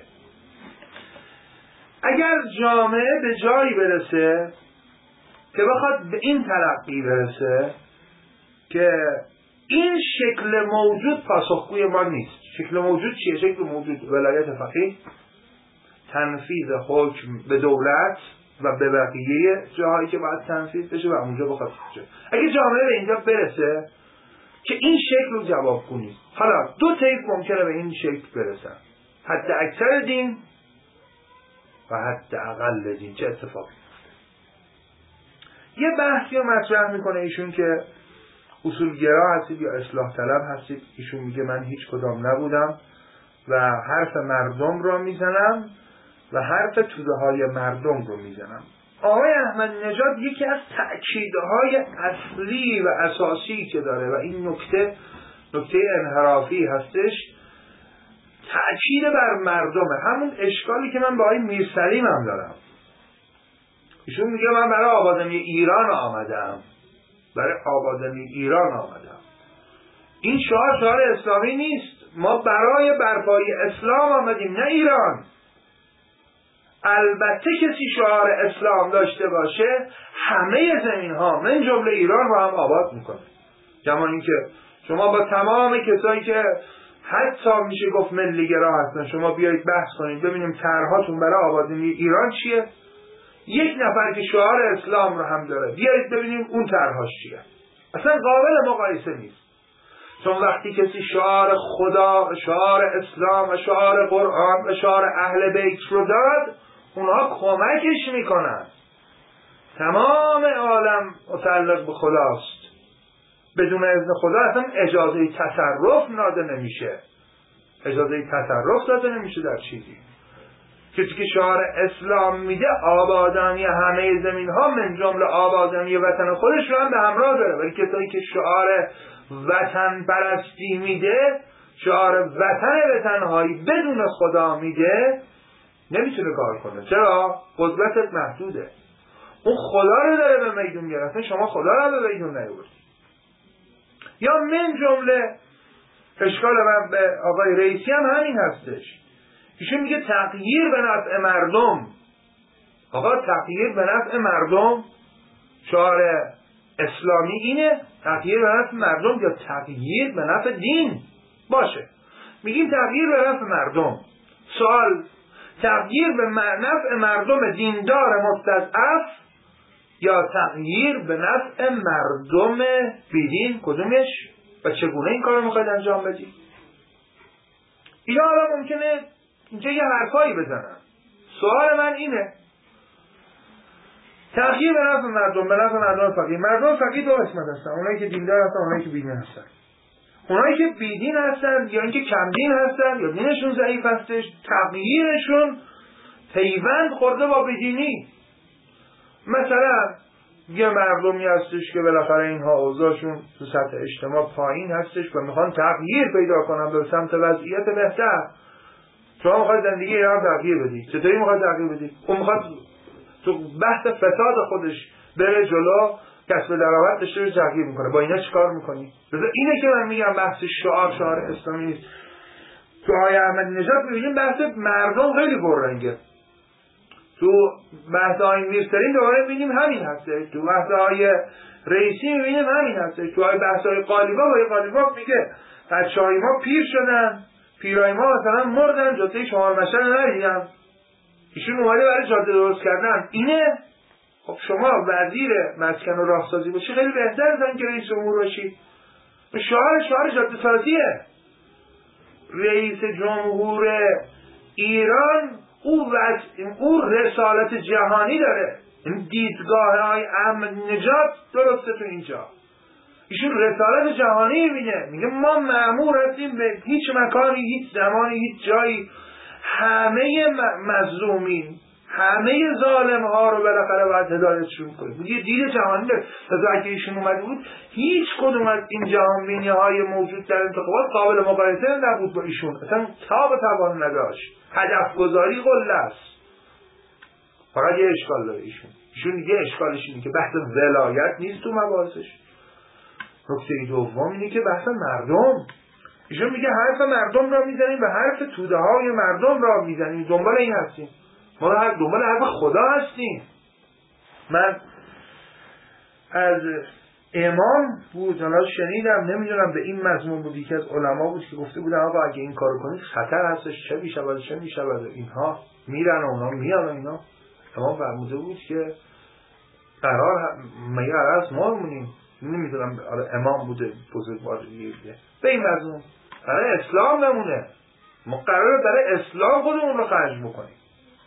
اگر جامعه به جایی برسه که بخواد به این تلقی برسه که این شکل موجود پاسخگوی ما نیست. شکل موجود چیه؟ شکل موجود ولایت فقیه، تنفیذ حکم به دولت و به بقیه جاهایی که باید تنفیذ بشه و اونجا بخواد بشه. اگه جامعه به اینجا برسه که این شکل رو جوابگو نیست، حالا 2 طیف ممکنه به این شکل برسن، حد اکثر دین و حد اقل دین. چه اتفاقی؟ یه بحثی رو مطرح میکنه ایشون که اصولگرا هستید یا اصلاح طلب هستید. ایشون میگه من هیچ کدام نبودم و حرف مردم رو میزنم و حرف توده های مردم رو میزنم. آقای احمدی نژاد یکی از تأکیدهای اصلی و اساسی که داره و این نکته انحرافی هستش، تأکید بر مردمه. همون اشکالی که من با آقای میرسلیم هم دارم. ایشون میگه من برای آبادانی ایران آمدم، برای آبادانی ایران آمدم. این شعار اسلامی نیست. ما برای برپایی اسلام آمدیم، نه ایران. البته کسی شعار اسلام داشته باشه همه زمین ها من جمله ایران رو هم آباد میکنه. کما اینکه شما با تمام کسایی که حتی میشه گفت ملیگرا هستن شما بیایید بحث کنید ببینیم طرحاتون برای آبادانی ایران چیه. یک نفر که شعار اسلام رو هم داره بیایید ببینیم اون طرحاش چیه. اصلا قابل مقایسه نیست. چون وقتی کسی شعار خدا و شعار اسلام و شعار قرآن و شعار اهل بیت رو داد اونها کمکش میکنن. تمام عالم متعلق به خداست. بدون اذن خدا اصلا اجازه تصرف داده نمیشه. اجازه تصرف داده نمیشه در چیزی. کسی که شعار اسلام میده آبادانی همه زمین ها من جمله آبادانی وطن خودش رو هم به همراه داره. ولی کسایی که شعار وطن پرستی میده، شعار وطن به تنهایی بدون خدا میده، نمیتونه کار کنه. چرا؟ قدرتت محدوده. اون خدا رو داره به میدون میاره، شما خدا رو به میدون نیاوردی. یا من جمله اشکال من به آقای رئیسی هم همین هستش. ایشون میگه تغییر به نفع مردم. آقا تغییر به نفع مردم شعار اسلامی اینه؟ تغییر به نفع مردم یا تغییر به نفع دین؟ باشه، میگیم تغییر به نفع مردم. سوال، تغییر به نفع مردم دیندار مستضعف یا تغییر به نفع مردم بیدین؟ کدومش و چگونه این کار رو میخواید انجام بدی؟ اینا حالا ممکنه اینجا یه حرفایی بزنن. سوال من اینه، تغییر به نفع مردم، به نفع مردم فقیر. مردم فقیر دو قسمت هستن، اونایی که دیندار هستن، اونایی که بیدین هستن. اونایی که بیدین هستن یا اینکه کم دین هستن یا دینشون ضعیف هستش، تغییرشون پیوند خورده با بیدینی. مثلا یه مردمی هستش که بالاخره اینها اوضاعشون تو سطح اجتماع پایین هستش و میخوان تغییر پیدا کنن به سمت وضعیت بهتر. شما میخواید زندگی ایران تغییر بدی، چطوری میخواید تغییر بدی؟ اون میخواد تو بحث فساد خودش بره جلو، کسب درآمد داشته رو تغییر میکنه. با اینا چیکار میکنی؟ اینه که من میگم بحث شعار اسلامی نیست. تو آقای احمدی نژاد میبینیم بحث مردم خیلی پررنگه. تو بحث آقای میرسرین دوباره میبینیم همین هسته. تو بحث آقای رئیسی میبینیم همین هسته. تو بحث آقای قالیباف میگه بچه‌های ما پیر شدن، پیرای ما مثلا مردن، جاده چهار مشهد نریدن. ایشون اومده برای جاده درست کردن. اینه؟ خب شما وزیر مسکن و راهسازی باشی خیلی بهتر از که رئیس جمهور باشی. شعار جاده سازیه. رئیس جمهور ایران او رسالت جهانی داره. این دیدگاه های احمدی نژاد درسته تو اینجا. ایشون رسالت جهانی میبینه، میگه ما مأمور هستیم به هیچ مکانی، هیچ زمانی، هیچ جایی همه مظلومین، همه ظالم ها رو بالاخره باید هدایتشون کنیم. میگه دید جهانی داره. تا اگه ایشون اومده بود هیچ کدوم از این جهان بینی های موجود در انتخابات قابل مقایسه نبود با ایشون. اصلا تاب توان نداشت. هدف گذاری قله است. فقط یه اشکال داره ایشون دیگه اشکالش اینه که بحث ولایت نیست تو مباحثش. نکته دوم اینه که بحث مردم. ایشون میگه حرف مردم را میزنیم و حرف توده های مردم را میزنیم. دنبال این هستیم. ما دنبال حرف خدا هستیم. من از امام بود حالا شنیدم، نمیدونم به این مضمون بودی که از علما بود که گفته بودن آقا اگه این کارو کنید خطر هستش، چه میشود اینها میرن و اونا میان و اینا. امام فرموده بود که قرار میگه ما مونیم. نمیدونم امام بوده بزرگوار دیگه به این مضمون برای اسلام نمونه. ما قراره برای اسلام خودمون رو خرج بکنیم.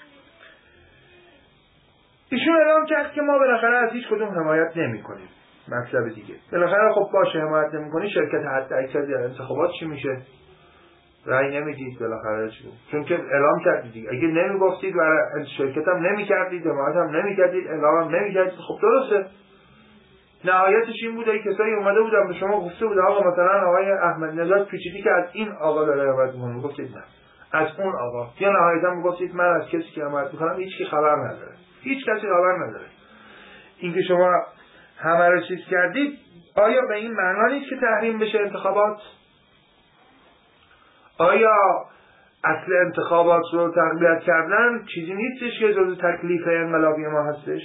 ایشون اعلام کرد که ما بالاخره از هیچ کدوم حمایت نمی کنیم. مطلب دیگه بالاخره خب باشه حمایت نمی کنی، شرکت حد اکثر در انتخابات چی میشه؟ رأی نمیدید بالاخره چی؟ چون که اعلام کردید دیگه. اگه نمیگفتید برای شرکت هم نمی کردید، حمایت هم نمی کردید، اعلام هم نمی کردید، خب درسته. نهایتش این بوده ای کسایی اومده بودن به شما گفته بود آقا مثلا آقای احمدی نژاد پیچیدی که از این آقا داره حمایت میکنه، گفتید نه از اون آقا. یا نهایتا میگفتید من از کسی که حمایت میکنم هیچ کی خبر نداره، هیچ کسی خبر نداره. اینکه شما همه رو چیز کردید آیا به این معنا نیست که تحریم بشه انتخابات؟ آیا اصل انتخابات رو تقویت کردن چیزی نیستش که جزو تکلیف انقلابی ما هستش؟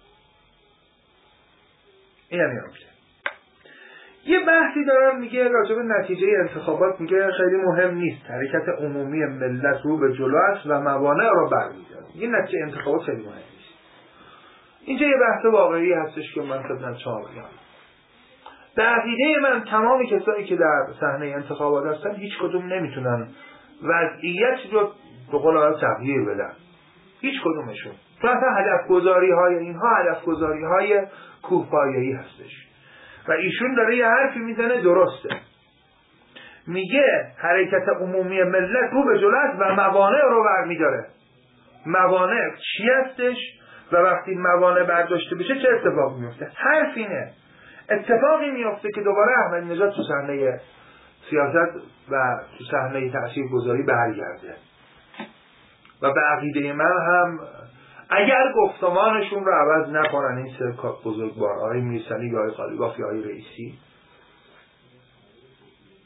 این هم نکته. یه بحثی دارن میگه راجع به نتیجه انتخابات، میگه خیلی مهم نیست، حرکت عمومی ملت رو به جلو است و موانع رو برمی‌داره. یه نتیجه انتخابات خیلی مهم نیست. اینجا یه بحث واقعی هستش که من خدمت شما بگم. به عقیده من تمام کسایی که در صحنه انتخابات هستن هیچ کدوم نمیتونن وضعیت رو به قول تغییر بدن. هیچ کدومشون. تو اصلا هدفگذاری‌های اینها هدفگذاری‌های کوهپایه‌ای هستش. و ایشون داره یه حرفی میزنه درسته. میگه حرکت عمومی ملت رو به جلو است و موانع رو برمی‌داره. موانع چی هستش؟ و وقتی موانع برداشته بشه چه اتفاقی میفته؟ حرف اینه. اتفاقی میفته که دوباره احمدی نژاد تو صحنه سیاست و تو صحنه تاثیرگذاری برگرده. و به عقیده من هم اگر گفتمانشون رو عوض نکنن این سه بزرگوار، آقای میرسنی یا آقای قالیباف یا آقای رئیسی،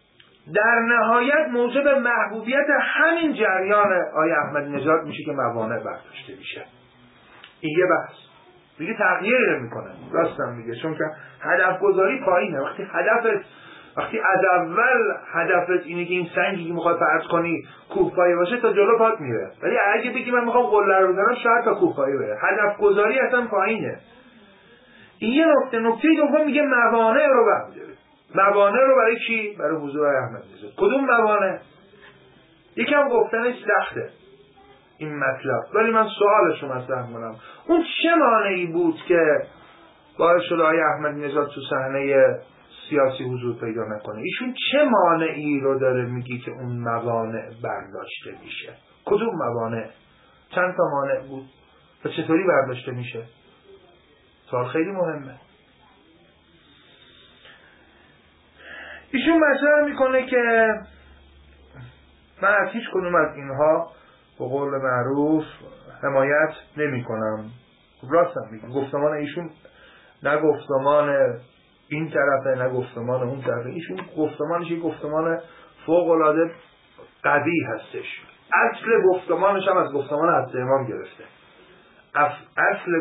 در نهایت موجب محبوبیت همین جریان آیه احمد نژاد میشه که موانع برداشته میشه. این یه بحث دیگه تغییر نمیکنه. راستم میگه، چون که هدف گذاری پایینه. وقتی از اول هدفت اینه که این سنگی که میخواد فرض کنی کوهپایه باشه تا جلو پات میره، ولی اگه بگی من میخوام قله رو بزنم شاید تا کوهپایه بره. هدف گذاری اصلا پایینه. این یه نکته دوم میگه موانع رو برداره. موانع رو برای کی؟ برای حضور احمد نژاد. کدوم موانع؟ یکم گفتنش سخته این مطلب، ولی من سوالش رو مطرح کنم. اون چه مانعی بود که باعث شد آقای احمد نژاد تو صحنه سیاسی حضور پیدا نکنه؟ ایشون چه مانعی رو داره میگی که اون موانع برداشته میشه؟ کدوم موانع؟ چند تا مانع بود و چطوری برداشته میشه؟ سوال خیلی مهمه. ایشون مطرح میکنه که من از هیچ کدوم از اینها به قول معروف حمایت نمی کنم. راستم میگه، گفتمان ایشون نه گفتمان این طرفه نه گفتمان اون طرفه. ایشون گفتمانش یک گفتمان فوق العاده قوی هستش. اصل گفتمانش هم از گفتمان حضرت امام گرفته. اصل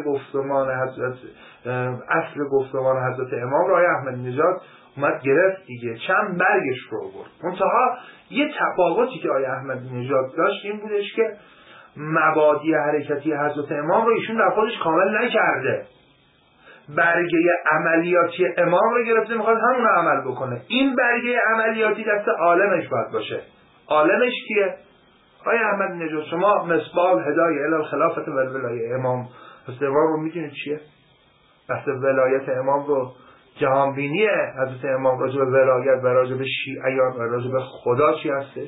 گفتمان حضرت امام را آقای احمد نژاد اومد گرفت دیگه، چند برگش رو برد. منتها یه تفاوتی که آقای احمد نژاد داشت این بودش که مبادی حرکتی حضرت امام رو ایشون در خودش کامل نکرده. برگه عملیاتی امام رو گرفته، میخواد همون رو عمل بکنه. این برگه عملیاتی دست عالمش باید باشه. عالمش کیه؟ آقای احمد نژاد. شما مصباح هدایه الی الخلافت و الولایه امام امام رو میدونید چیه؟ بحث ولایت امام رو، جهانبینی حضرت امام راجع به ولایت و راجع به شیعیان و راجع به خدا چی هستش؟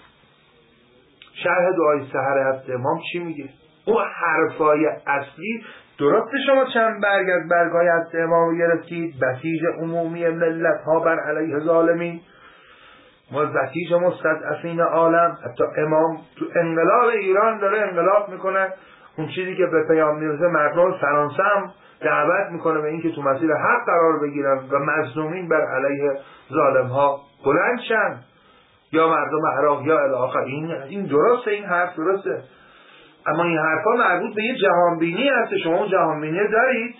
شرح دعای سحر حضرت امام چی میگه؟ اون حرفای اصلی درست. شما چند برگ از برگای حضرت امام رو گرفتید، بسیج عمومی ملت ها بر علیه ظالمین و بسیج مستضعفین عالم. حتی امام تو انقلاب ایران داره انقلاب میکنه. اون چیزی که به پیام میرسه مردم فرانسه هم دعوت میکنه به این که تو مسیر حق قرار بگیرن و مظلومین بر علیه ظالم ها بلند شن، یا مردم عراق یا الی آخر. این درسته، این حرف درسته، اما این حرفا مربوط به یه جهانبینی هست. شما اون جهانبینی دارید؟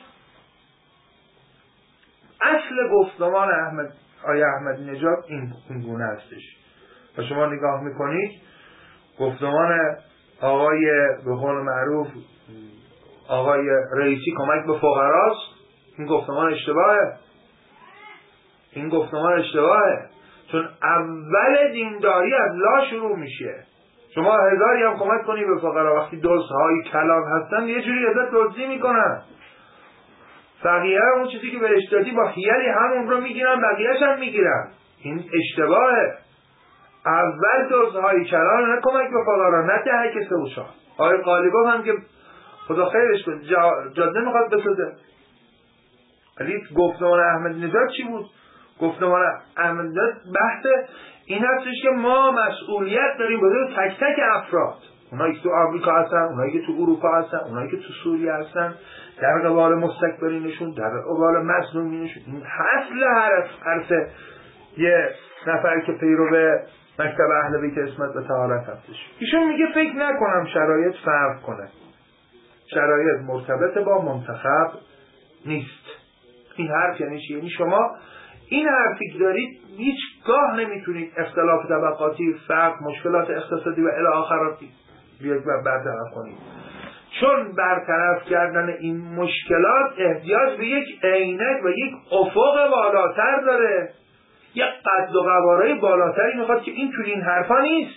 اصل گفتمان آقای احمد نژاد این گونه هستش. و شما نگاه میکنید گفتمان آقای به قول معروف آقای رئیسی کمک به فقراست، این گفتمان اشتباهه. این گفتمان اشتباهه، چون اول دینداری از لا شروع میشه. شما هزاری هم کمک کنی به فقرا، وقتی دزدهای کلان هستن یه جوری ازت دزدی میکنن. بقیه اون چیزی که بهش دادی با خیالی همون رو میگیرن، بقیهش هم میگیرن. این اشتباهه. اول دزدهای کلان، نه کمک به فقرا، نه دهک سوشان. آقای قالیباف هم که خدا خیرش کنه جاده میخواد بسازه. ولی گفتمان احمد نژاد چی بود؟ گفتمان احمد نژاد بحث این هستش که ما مسئولیت داریم برای تک تک افراد، اونایی که تو آمریکا هستن، اونایی که تو اروپا هستن، اونایی که تو سوریه هستن، در قبال مستکبرینشون، در قبال مظلومینشون. این اصل حرف یه نفر که پیرو به مکتب اهل بیت عصمت و طهارت هستش. ایشون میگه فکر نکنم شرایط فرق کنه، شرایط مرتبط با منتخب نیست. این حرف یعنی چی؟ یعنی شما این حرفی که دارید هیچگاه نمیتونید اختلاف طبقاتی، فقر، مشکلات اقتصادی و الی آخراتی بیاید و برطرف کنید، چون برطرف کردن این مشکلات احتیاج به یک عینک و یک افق بالاتر داره، یک قد و قواره بالاتری میخواد که این این حرفا نیست.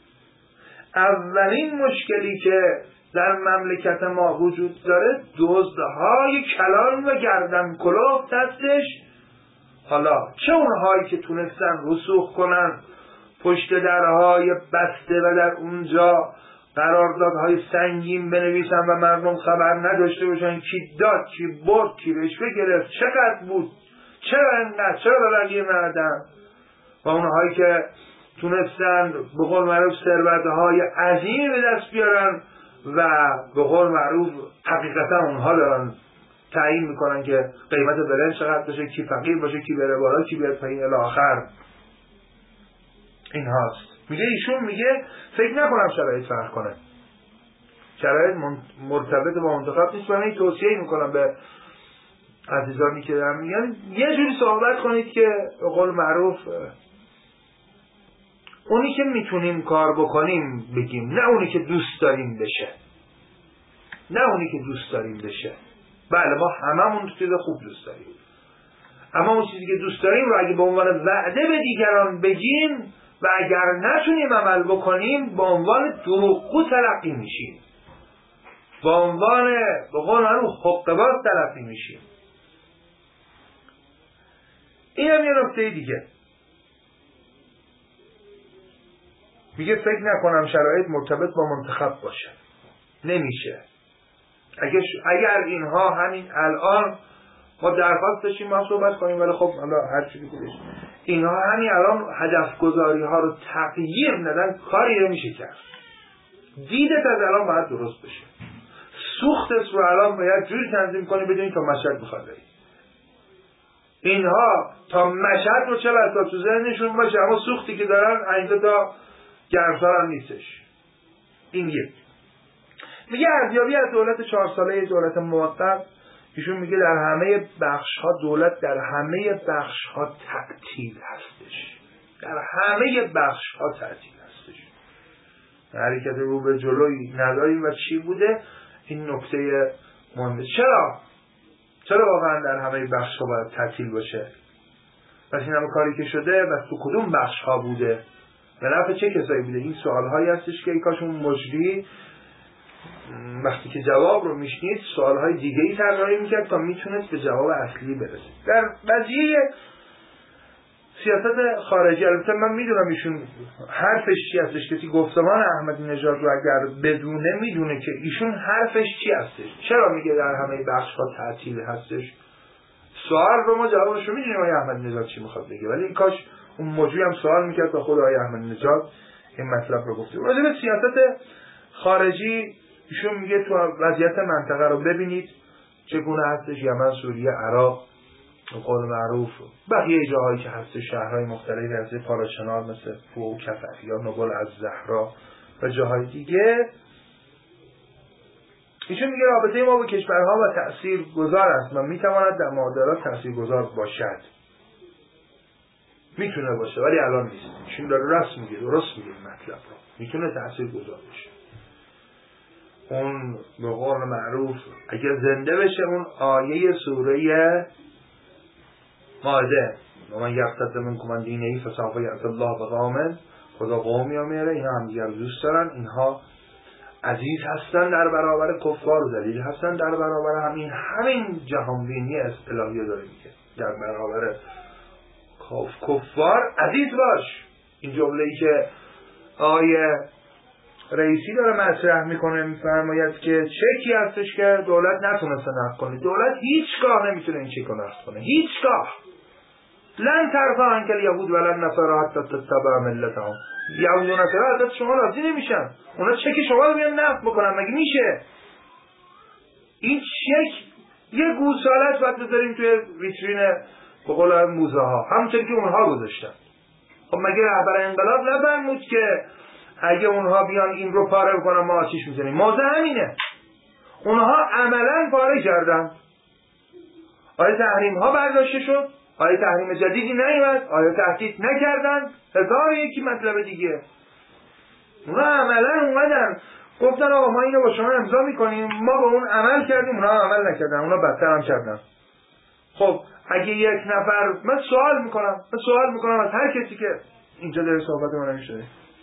اولین مشکلی که در مملکت ما وجود داره دزدهای کلان و گردن کلفت هستش. حالا چه اونهایی که تونستن رسوخ کنن پشت درهای بسته و در اونجا قراردادهای سنگین بنویسن و مردم خبر نداشته باشن کی داد، کی برد، کی رشوه گرفت، چقدر بود، چرا انقدر، چرا بقیه ندادن، و اونهایی که تونستن به قول معروف ثروتهای عظیمی به دست بیارن و به قول معروف حقیقتا اونها دارن تعیین میکنن که قیمت برنج چقدر باشه، کی فقیر باشه، کی بره بالا، کی بره پایین الی آخر. این هاست. میگه ایشون میگه فکر نکنم شرایط فرق کنه، شرایط مرتبط با منتخب نیست. من توصیه میکنم به عزیزانی که دارم میگن یه جوری صحبت کنید که به قول معروف اونی که میتونیم کار بکنیم بگیم، نه اونی که دوست داریم بشه، نه اونی که دوست داریم بشه. بله ما هممون چیز خوب دوست داریم، اما اون چیزی که دوست داریم رو اگه به عنوان وعده به دیگران بگیم و اگر نتونیم عمل بکنیم به عنوان دروغگو تلقی میشیم، به عنوان به قول معروف حقه‌باز تلقی میشیم. این هم یه نکته دیگه. میگه فکر نکنم شرایط مرتبط با منتخب باشه. نمیشه. اگر اینها همین الان ما درخواست داشتیم ما صحبت کنیم، ولی خب هر چیزی بودش اینها همین الان هدف گذاری ها رو تغییر ندن، کاری نمیشه کرد. دیدت از الان باید درست بشه، سوختت رو الان باید جوری تنظیم کنی بدونی تا مشهد بخواد بری. اینها تا مشهد رو چه بسا تو ذهنشون باشه، اما سوختی که دارن اینجا تا گرمسار هم نیستش. این میگه ارزیابی از دولت 4 ساله دولت موقت، ایشون میگه در همه بخش ها دولت در همه بخش ها تعطیل هستش، در همه بخش ها تعطیل هستش، حرکت رو به جلوی نداریم. و چی بوده این نکته مهمه؟ چرا واقعا در همه بخش ها باید تعطیل باشه؟ پس این همه کاری که شده و تو کدوم بخش ها بوده، به نفع چه کسایی بوده؟ این سوال هایی هستش که ایکاشون مجری وقتی که جواب رو میشنید سوالهای دیگه‌ای طراحی میکرد تا میتونست به جواب اصلی برسه. در قضیه سیاست خارجی البته من میدونم ایشون حرفش چی هستش، کسی گفتمان احمدی نژاد رو اگر بدونه میدونه که ایشون حرفش چی هستش. چرا میگه در همه بخش‌ها تعطیل هستش؟ سوال رو ما جوابش رو میدونیم آقای احمدی نژاد چی میخواد بگه، ولی کاش اون موضوعی هم سوال میکرد تا خود آقای احمدی نژاد این مطلب رو گفته. راجع به سیاست خارجی ایشون میگه تو وضعیت منطقه رو ببینید چگونه هستش، یمن، سوریه، عراق، قول معروف بقیه جاهایی که هست، شهرهای مختلفی هست، پاراچنار مثل فو، کفر یا نقل از زهرا و جاهای دیگه. ایشون میگه رابطه ما با کشورها و تأثیر گذار است و میتواند در معادلات تأثیر گذار باشد. میتونه باشه ولی الان نیست. ایشون داره راست میگه، درست میگه مطلب رو. میتونه تأثیر گذار باشه. اون به قول معروف اگر زنده بشه اون آیه سوره مائده من یقتد منکم دینه فسوف یأتی الله بقوم، خدا قومی ها میاره اینا هم دیگر دوست دارن، اینها عزیز هستن در برابر کفار و ذلیل هستن در برابر همین جهانبینی اصطلاحی داره میگه در برابر کفار عزیز باش. این جمله‌ای که آیه رئیسی داره مطرح میکنه میفرماید که چکی هستش که دولت نتونسته نقض کنه. دولت هیچگاه نمیتونه این چک رو نقض کنه، هیچگاه. لن ترفع عنک الیهود ولن نصارا حتی تتبع ملتهم. یهود و نصارا حضرت شما راضی نمیشن، اونا چک شما رو بیان نقض بکنن، مگه میشه؟ این چک یه گوسالت باید بذاریم توی ویترین به قول موزه ها، همونطوری که اونها گذاشتن. خب مگه رهبر انقلاب نفرمود که اگه اونها بیان این رو پاره بکنن ما آتیش میزنیم؟ موضوع همینه. اونها عملا پاره کردن. آیا تحریم ها برداشته شد؟ آیا تحریم جدیدی نیامد؟ آیا تهدید نکردن؟ هزار یکی مطلب دیگه. اونها عملا اومدن گفتن آقا ما اینو با شما امضا میکنیم، ما با اون عمل کردیم، اونها عمل نکردن، اونها بدتر هم کردن. خب اگه یک نفر، من سوال میکنم از هر کسی که اینجا داره صحبت ما نمیشه،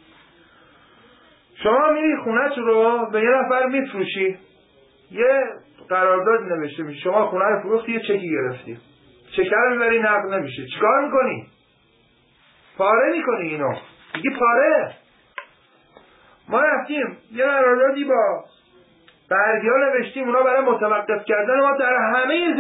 شما میری خونت رو به یه نفر میفروشی، یه قرارداد نوشته میشه، شما خونه رو فروختی یه چکی گرفتی، چک رو میبری نقد نمیشه، چیکار میکنی؟ پاره میکنی اینو، میگی پاره. ما رفتیم یه قراردادی با برگیا نوشتیم، اونا برای متوقف کردن ما در همه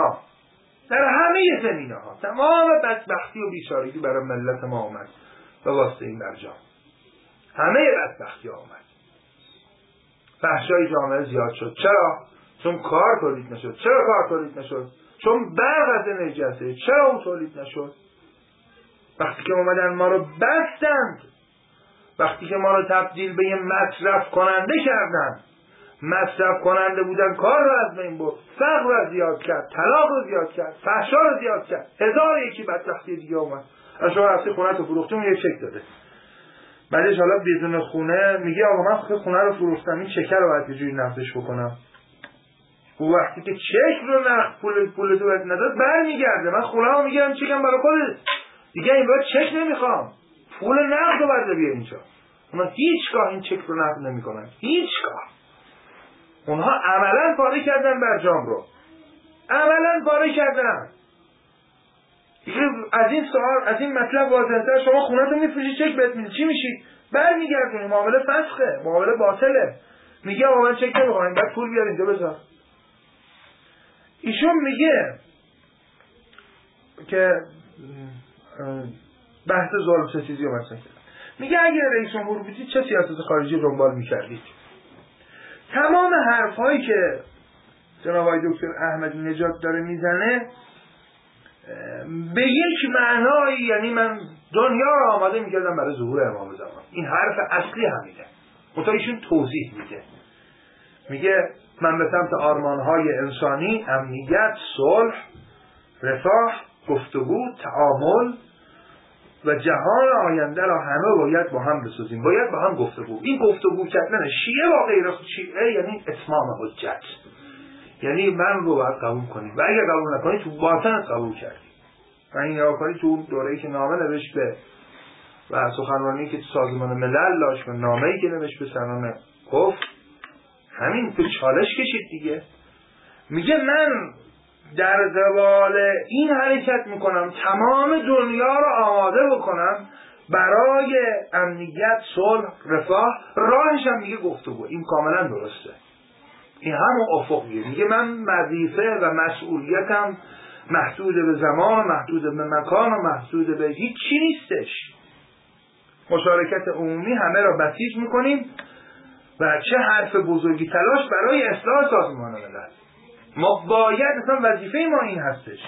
زمینه ها تمام بدبختی و بیچارگی برای ملت ما آمد به واسطه این برجام. همه بدبختی ها آمد. فحشای جامعه زیاد شد. چرا؟ چون کار تولید نشد. چرا کار تولید نشد؟ چون برق از انرژی هسته. چرا اون تولید نشد؟ وقتی که اومدن ما رو بستند، وقتی که ما رو تبدیل به یه مصرف کننده کردن، مصرف کننده بودن کار رو از بین برد، فقر رو زیاد کرد، طلاق رو زیاد کرد، فحشا رو زیاد کرد، هزار یکی بدبختی دیگه اومد. شما رفتی خونه تو فروختیم یه چک داده، بعدش حالا بدون خونه میگه آقا من خونه رو فروختم، این چک رو باید یه جوری نقدش بکنم. او وقتی که چک رو نقد پول تو بهت نداد برمیگرده، من خونه رو میگیرم چکم برای خودت دیگه، این باید چک نمیخوام، پول نقد رو باید بیار اینجا. اونا هیچگاه این چک رو نقد نمیکنن، هیچگاه. اونها عملا پاره کردن برجام رو، عملا پاره کردن. از این سوال، از این مطلب واضح‌تر، شما خونه‌تو میفروشی چک بهت میده چی میشی؟ برمیگردونی، معامله فسخه، معامله باطله. میگه آقا من چک نمیخوام، بعد پول بیار اینجا بذار. ایشون میگه که بحث ظلم ستیزی رو مطرح کرد. میگه اگه رئیس جمهور بودید چه سیاست خارجی دنبال میکردید؟ تمام حرفایی که جناب آقای دکتر احمدی نژاد داره میزنه به یک معنایی، یعنی من دنیا رو آماده میکردم برای ظهور امام زمان. این حرف اصلی همینه. منتها ایشون توضیح میده، میگه من به سمت آرمانهای انسانی، امنیت، صلح، رفاه، گفتگو، تعامل و جهان آینده را همه باید با هم بسازیم، باید با هم گفتگو. این گفتگو کردن شیعه با غیر شیعه یعنی اتمام حجت، یعنی من رو باید قبول کنید و اگر قبول نکنید تو باطنت قبول کردید. و این یاکاری تو دوره‌ای که نامه نوشته و سخنرانی که تو سازمان ملل داشت و نامه‌ای که نوشت به سران گفت، همین تو چالش کشید دیگه. میگه من در قبال این حرکت میکنم تمام دنیا رو آماده بکنم برای امنیت، صلح، رفاه. راهش هم میگه گفتگو. این کاملا درسته، این همون افقیه. میگه من وظیفه و مسئولیتم محدود به زمان، محدود به مکان و محدود به هیچ چی نیستش. مشارکت عمومی همه را بسیج میکنیم و چه حرف بزرگی تلاش برای اصلاح سازمان ملل. ما باید، اصلا وظیفه ما این هستش،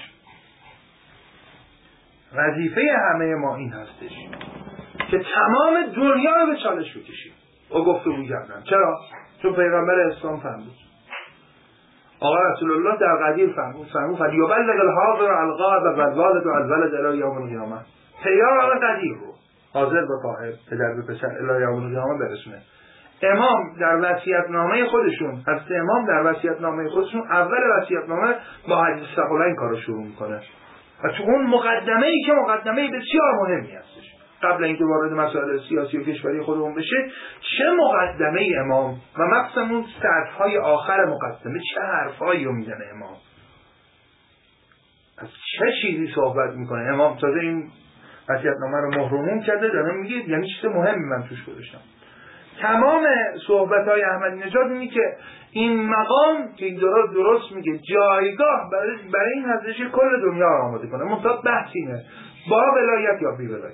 وظیفه همه ما این هستش که تمام دنیا رو به چالش بکشیم و گفتگو کردن. چرا؟ چون پیغمبر اسلام فرمود، آقا رسول الله در قدیر فرمود فلیبلغ الحاضر الغائب والوالد الولد الی یوم القیامه. پیغمبر قدیر رو حاضر و غائب، پدر به پسر الی یوم القیامه برسونه. امام در وصیت‌نامه خودشون، حضرت امام در وصیت‌نامه خودشون اول وصیت‌نامه با حدیث ثقلین کارو شروع میکنه و تو اون مقدمه‌ای که مقدمه بسیار مهمی هستش، قبل اینکه وارد مسائل سیاسی و کشوری خودمون بشه، چه مقدمه امام و مخصوصا اون سطرهای آخر مقدمه چه حرفایی رو میزنه امام، از چه چیزی صحبت میکنه امام. تازه این وصیت‌نامه رو مهرموم کرده، داره میگه یعنی چیز مهمی من توش گذاشتم. تمام صحبت‌های احمدی نژاد اینی که این مقام که درست میگه جایگاه برای این هستش کل دنیا رو آماده کنه. منتها بحث اینه با ولایت یا بی ولایت.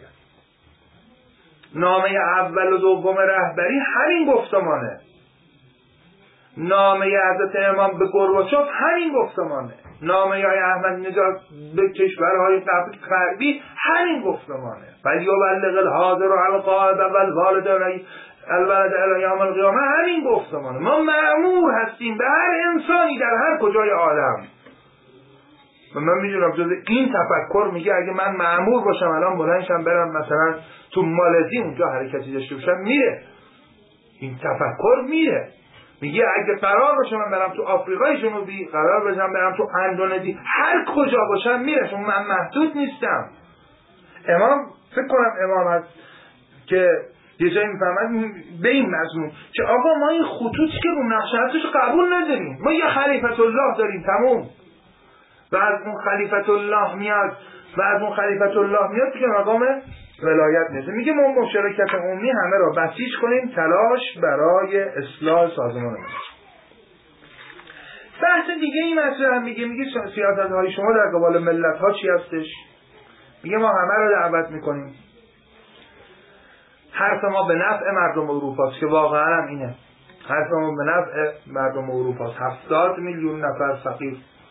نامه اول و دوم رهبری همین گفتمانه، نامه حضرت امام به گورباچوف همین گفتمانه، نامه های احمدی نژاد به کشورهای غربی همین گفتمانه. فلیبلغ الحاضر الغائب والوالد الولد الی یوم القیامه همین گفتمانه. ما مأمور هستیم به هر انسانی در هر کجای عالم. و من میدونم جز این تفکر میگه اگه من مأمور باشم الان بلندشم برم مثلا تو مالزی اونجا حرکتی داشته باشم، میره این تفکر، میره. میگه اگه قرار باشه من برم تو آفریقای جنوبی، قرار باشم برم تو اندونزی، هر کجا باشم میره، چون من محدود نیستم. امام فکر کنم امام هست که یه جایی میفهمد به این مضمون که آقا ما این خطوطی که رو نقشه هستش قبول نداریم. ما یه خلیفت الله داریم تموم، و از اون خلیفت الله میاد که مقام ولایت نیست. میگه ما مشارکت عمومی همه را بسیج کنیم، تلاش برای اصلاح سازمان ملل. بحث دیگه این مسئله میگه سیاست‌های شما در قبال ملت‌ها چی هستش؟ میگه ما همه را دعوت میکنیم. حرف ما به نفع مردم اروپا است که واقعا هم اینه. حرف ما به نفع مردم اروپا است. 70 میلیون نفر فقیر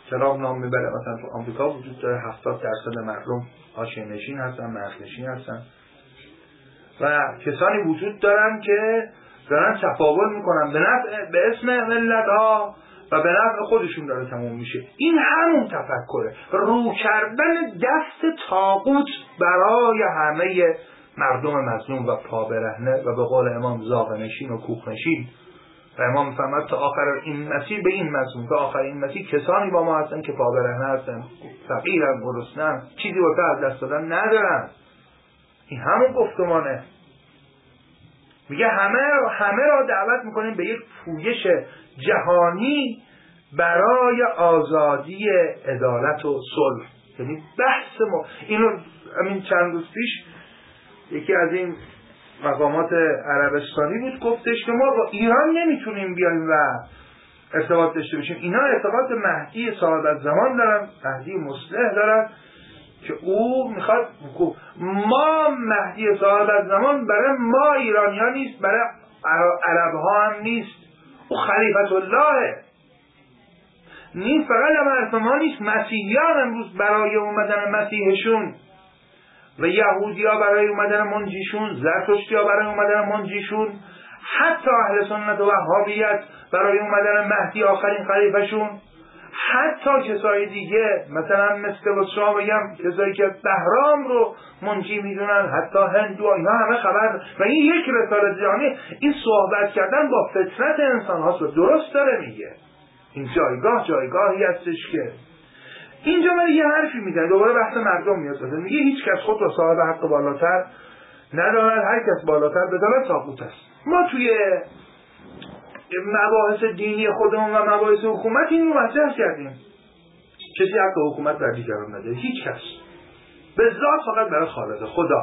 ترامپ نام میبره مثلا تو آمریکا وجود داره 70% مردم حاشیه‌نشین هستن، مرزنشین هستن و کسانی وجود دارن که دارن تفاوت میکنن به اسم ملت ها و به نفع خودشون داره تموم میشه. این همون تفکره، رو کردن دست طاغوت برای همه مردم مظلوم و پابرهنه و به قول امام زاغنشین و کوخنشین. و امام فرمود تا آخر این مسیر به این مضمون، تا آخر این مسیر کسانی با ما هستن که پابرهنه هستن، فقیرن، گرسنه‌ن، چیزی واسه از دست دادن ندارن. این همون گفتمانه. میگه همه را دعوت میکنیم به یک پویش جهانی برای آزادی، عدالت و صلح. یعنی بحث ما اینو همین چند روز پیش یکی از این مقامات عربستانی بود گفتش که ما با ایران نمیتونیم بیایم و ارتباط داشته باشیم. اینا ارتباط مهدی صاحب زمان دارن، مهدی مصلح دارن که او میخواد ما مهدی صاحب زمان برای ما ایرانیان نیست، برای عرب ها هم نیست. او خلیفت الله نیست، فقط هم حرف ما نیست. مسیحیان امروز برای اومدن مسیحشون و یهودی ها برای اومدن منجیشون، زرتشتی ها برای اومدن منجیشون، حتی اهل سنت و وهابیت برای اومدن مهدی آخرین خلیفهشون، حتی کسای دیگه مثلا مثل بسرا بگم کسایی که بهرام رو منجی میدونن، حتی هندو، اینا همه خبر. و این یک رساله جهانی، این صحبت کردن با فطرت انسان هاست و درست داره میگه. این جایگاهی هستش که اینجا من یه حرفی میزنه، دوباره بحث مردم میاد. میگه هیچ کس خود را صاحب حق بالاتر نداند، هر کس بالاتر بداند طاغوت است. ما توی مباحث دینی خودمون و مباحث حکومت این رو مطرح کردیم. کسی حق حکومت بر دیگران نداره، هیچ کس، به ذات فقط برای خالق خدا.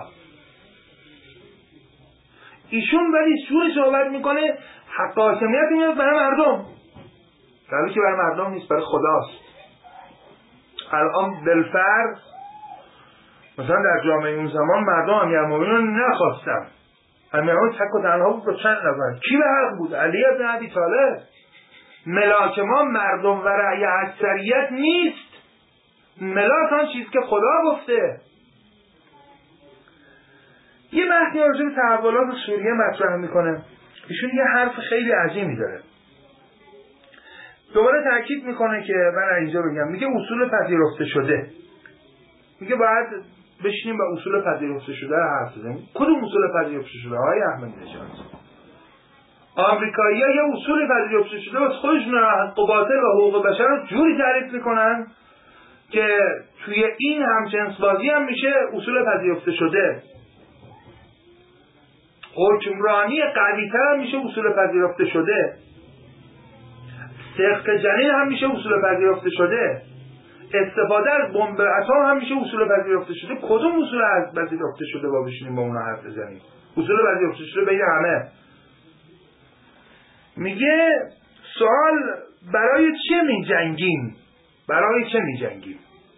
ایشون ولی سوری صحبت میکنه حق حاکمیت میاد برای مردم، در حالی که برای مردم نیست، برای خداست. الان بالفرض مثلا در جامعه اون زمان مردم امیرالمومنین رو نخواستن، امیرالمومنین تک و تنها بود با چند نفر. کی به حق بود؟ علی بن ابی طالب. ملاک ما مردم و رأی اکثریت نیست، ملاک آن چیز که خدا گفته. یه مهدی راجع به تحولات سوریه مطرح میکنه، ایشون یه حرف خیلی عظیمی داره، دوباره تاکید میکنه که من اینجا بگم، میگه اصول پذیرفته شده. میگه باید بشینیم به اصول پذیرفته شده حرف بزنیم. کدوم اصول پذیرفته شده آقای احمدی نژاد؟ آمریکایی‌ها یه اصول پذیرفته شده واسه خودشون حق و باطل و حقوق بشر رو جوری تعریف میکنن که توی این همجنس بازی هم میشه اصول پذیرفته شده. حکمرانی قوی‌تر هم میشه اصول پذیرفته شده. سقط جنین هم میشه اصول پذیرفته شده. استفاده از بمب اتم هم میشه اصول پذیرفته شده. کدوم اصول پذیرفته شده با بشینیم با اونها حرف بزنیم؟ اصول پذیرفته شده بین همه. میگه سوال برای چه میجنگیم؟ برای چه میجنگیم؟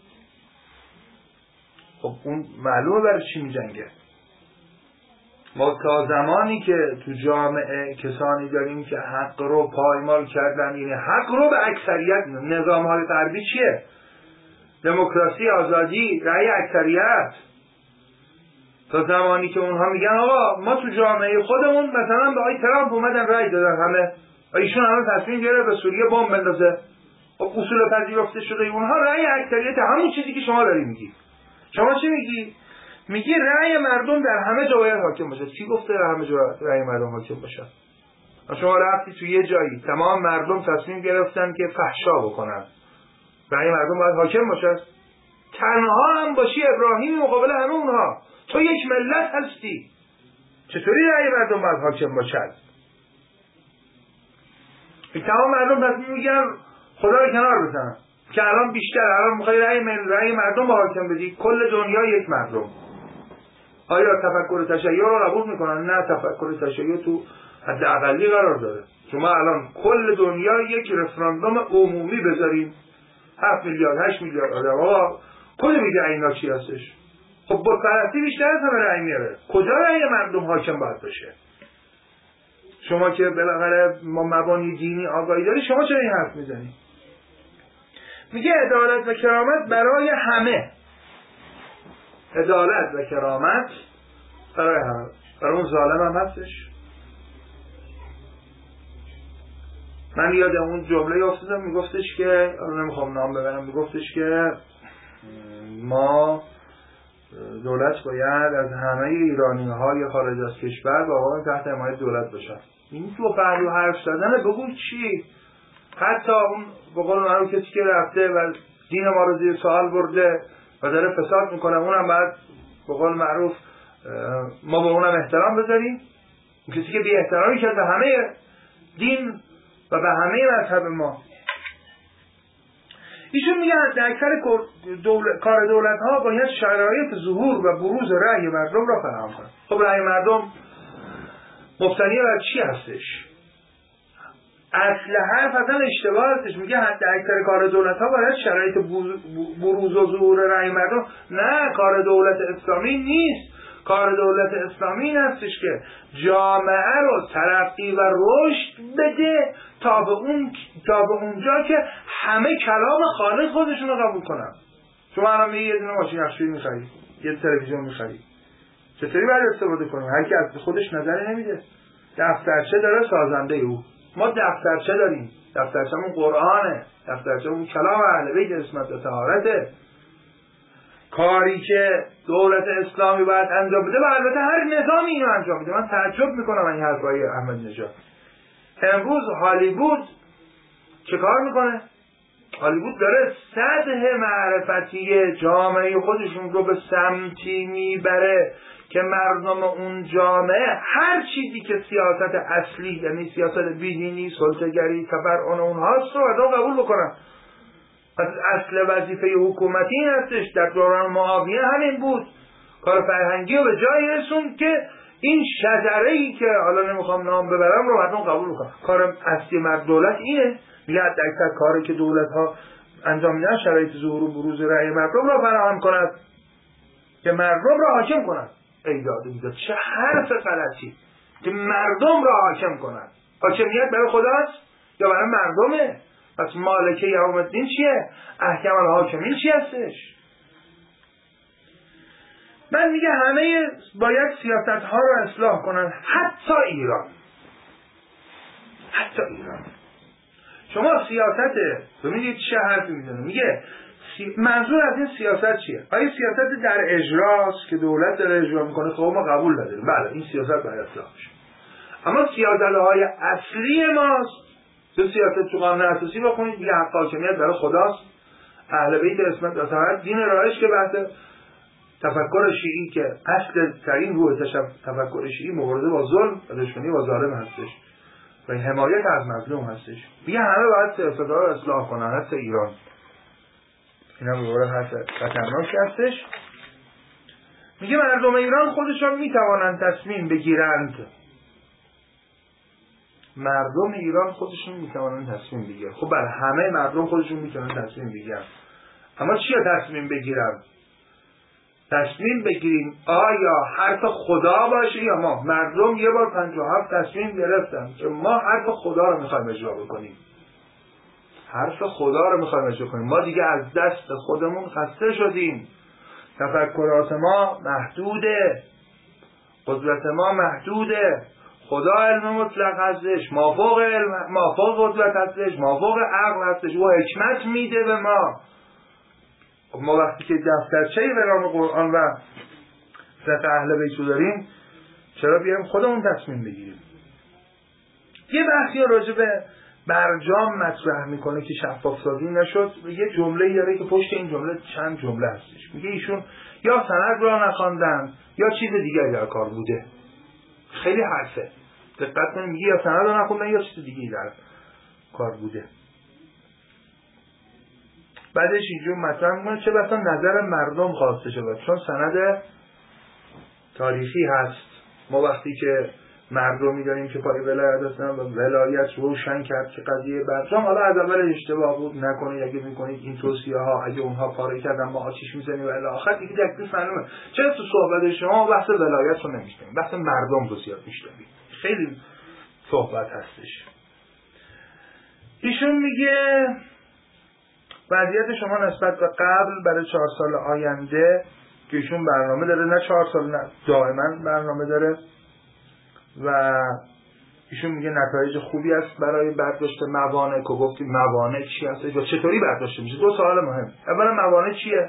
خب اون معلومه برای چی میجنگه. ما تا زمانی که تو جامعه کسانی داریم که حق رو پایمال کردن، یعنی حق رو به اکثریت، نظام‌های غربی چیه؟ دموکراسی، آزادی، رأی اکثریت. تا زمانی که اونها میگن آقا ما تو جامعه خودمون مثلا به آقای ترامپ اومدن رأی دادن، همه ایشون همه تصمیم گرفت به سوریه بمب بندازه. خب اصول پذیرفته شده اونها رأی اکثریت، همون چیزی که شما داری میگی. شما چی میگی؟ میگی رأی مردم در همه جا باید حاکم باشه. کی گفته در همه جا رأی مردم حاکم باشه؟ شما رفتی تو یه جایی تمام مردم تصمیم گرفتن که فحشا بکنن، رأی مردم باید حاکم باشه؟ تنها هم باشی ابراهیم مقابل همه اونها، تو یک ملت هستی، چطوری رأی مردم باید حاکم باشد؟ تمام مردم تصمیم میگیرن خدا رو کنار بزنن که الان بیشتر، الان میخوای رأی مردم حاکم بدی، کل دنیا یک مردم. آیا تفکر تشیع رو قبول میکنن؟ نه، تفکر تشیع تو حد اقلی قرار داره. شما الان کل دنیا یک رفراندوم عمومی بذاریم 7 میلیارد 8 میلیارد آدم، آقا کل میگه اینا چی هستش؟ خب با طرفی بیشتر از همه رأی میاره، کجا رأی مردم حاکم باید باشه؟ شما که بالاخره ما مبانی دینی آگاهی داری، شما چرا این حرف میزنی؟ میگه عدالت و کرامت برای همه. عدالت و کرامت برای همه. برای اون ظالم هم هستش. من یادم اون جمله افتادم میگفتش که نمیخوام نام ببرم، میگفتش که ما دولت باید از همه ایرانی های خارج از کشور واقعا تحت حمایت دولت باشن. این تو پهلو حرف زدن بگو چی؟ حتی اون به قول معروف کسی که رفته و دین ما رو زیر سوال برده و داره فساد میکنه، اونم باید به قول معروف ما به اونم احترام بذاریم. کسی که بی احترامی کرد به همه دین و به همه مذهب ما. ایشون میگن در اکثر کار دولت ها باید شرایط ظهور و بروز رأی مردم را فراهم کنند. خب رأی مردم مبتنی بر چی هستش؟ اصل حرف اصلا اشتباه هستش. میگه در اکثر کار دولت ها باید شرایط بروز و ظهور رأی مردم. نه، کار دولت اسلامی نیست. کار دولت اسلامی این هستش که جامعه رو ترقی و رشد بده تا به اونجا که همه کلام خالق خودشون رو قبول کنن. شما الان میگی یه دونه ماشین افزوده می‌خرید، یه تلویزیون می‌خرید، چطوری باید استفاده کنیم؟ هر کی از خودش نظری نمیده. دفترچه داره سازنده او. ما دفترچه داریم. دفترچه‌مون قرآنه. دفترچه‌مون کلام اهل بیت عصمت و طهارته. کاری که دولت اسلامی باید انجام بده و البته هر نظامی اینو انجام بده. من تعجب میکنم این حرفای احمد نژاد. امروز هالیوود چه کار میکنه؟ هالیوود داره سطح معرفتی جامعه خودشون رو به سمتی میبره که مردم اون جامعه هر چیزی که سیاست اصلی، یعنی سیاست بیدینی، سلطه‌گری، تبرئن اونهاست رو قبول بکنن. پس اصل وظیفه حکومتی این هستش. در دوران معاویه همین بود. کار فرهنگی رو به جایی رسون که این شجره‌ای که حالا نمیخوام نام ببرم رو مردم قبول بکنن. کار اصلی مرد دولت اینه. میگه اکثر کاری که دولت ها انجام میدن شرایط ظهور و بروز رأی مردم را فراهم کند که مردم را حاکم کند. ای داد میداد، چه حرف غلطی که مردم را حاکم کند. حاکمیت برای خداست یا برای مردمه؟ پس مالکه یوم الدین چیه؟ احکام الحاکمین چی هستش؟ من میگه همه باید سیاست ها رو اصلاح کنن، حتی ایران. حتی ایران. شما سیاست ببینید چه حرفی میزنه. میگه منظور از این سیاست چیه؟ آیا سیاست در اجراست که دولت داره اجرا میکنه؟ خب ما قبول نداریم. بله، این سیاست باید اصلاح بشه. اما سیاست های اصلی ماست. تو سیاست تو قانون اساسی بخونید دیگه حق حاکمیت برای خداست. اهل بیت عصمت و طهارت، دین رایج که بحث تفکر شیعی که اصل ترین روح تفکر شیعی مبارزه با ظلم و دشمنی با ظالم هستش و حمایت از مظلوم هستش. میگه همه باید سیاست‌ها رو اصلاح کنن، حتی ایران. اینا به قول حرف خطرناک هستش. میگه مردم ایران خودشون میتوانند تصمیم بگیرند. مردم ایران خودشون میتونن تصمیم بگیرن. خب بله، همه مردم خودشون میتونن تصمیم بگیرن. اما چیه تصمیم بگیرن؟ تصمیم بگیریم آیا حرف خدا باشه یا ما. مردم یه بار 57 تصمیم گرفتن که ما حرف خدا رو میخوایم اجرا بکنیم. حرف خدا رو میخوایم اجرا کنیم. ما دیگه از دست خودمون خسته شدیم. تفکرات ما محدوده. قدرت ما محدوده. خدا علم مطلق هستش، مافوق علم، مافوق قدرت هستش، مافوق عقل هستش. او حکمت میده به ما. ما وقتی که دفترچه به نام قرآن و فقه اهل بیت رو داریم، چرا بیاریم خودمون تصمیم بگیریم؟ یه بحثی راجع به برجام مطرح میکنه که شفاف سازی نشد. یه جمله داره که پشت این جمله چند جمله هستش. میگه ایشون یا سند را نخواندن یا چیز دیگه در کار بوده. خیلی حرفه. دقت کنید، میگه یا سند را نخوندن یا چیز دیگه در کار بوده. بعدش اینجور مطرح میکنه چه بسا نظر مردم خواسته شود، چون سند تاریخی هست. ما وقتی که مردمی داریم که پای ولایت هستن و ولایت روشن کرد که قضیه برجام حالا از اول اشتباه بود، نکنید اگه میکنید این توصیه ها اگه اونها پاره کردن ما آتیش میزنیم و الی آخر دیگه تکلیف معلومه. چرا تو صحبت شما بحث ولایت رو نمیشنیم، بحث مردم رو زیاد میشنیم. خیلی صحبت هستش. ایشون میگه وضعیت شما نسبت به قبل برای 4 سال آینده که ایشون برنامه داره، نه 4 سال، نه دائما برنامه داره و ایشون میگه نتایج خوبی است برای برداشت موانع. که گفتیم موانع چی هست و چطوری برداشت میشه. 2 سوال مهم. اولا موانع چیه؟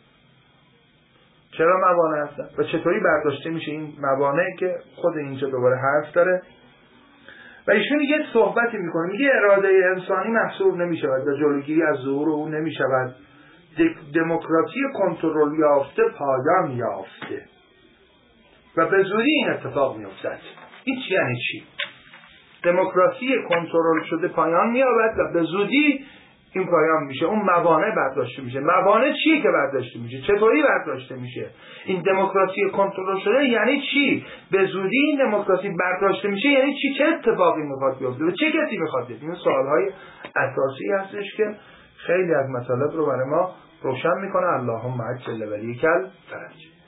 چرا موانع هستن و چطوری برداشته میشه این موانع که خود اینجا دوباره حرف داره. و ایشون یه صحبتی میکنه، میگه اراده انسانی محصور نمیشود و جلوگیری از ظهور او نمیشود. دموکراسی کنترل یافته پایان یافته و به زودی این اتفاق میافتد. این یعنی چی؟ دموکراسی کنترل شده پایان مییابد و به زودی این پایان میشه. اون موانع برداشته میشه. موانع چیه که برداشته میشه؟ چطوری برداشته میشه؟ این دموکراسی کنترل شده یعنی چی؟ به زودی این دموکراسی برداشته میشه یعنی چی؟ چه اتفاقی میخواد بیفته و چه کسی میخواد بیفته؟ این سوالهای اساسی هستش که خیلی از مطالب رو برای ما روشن میکنه. اللهم عجل ولیک الفرج.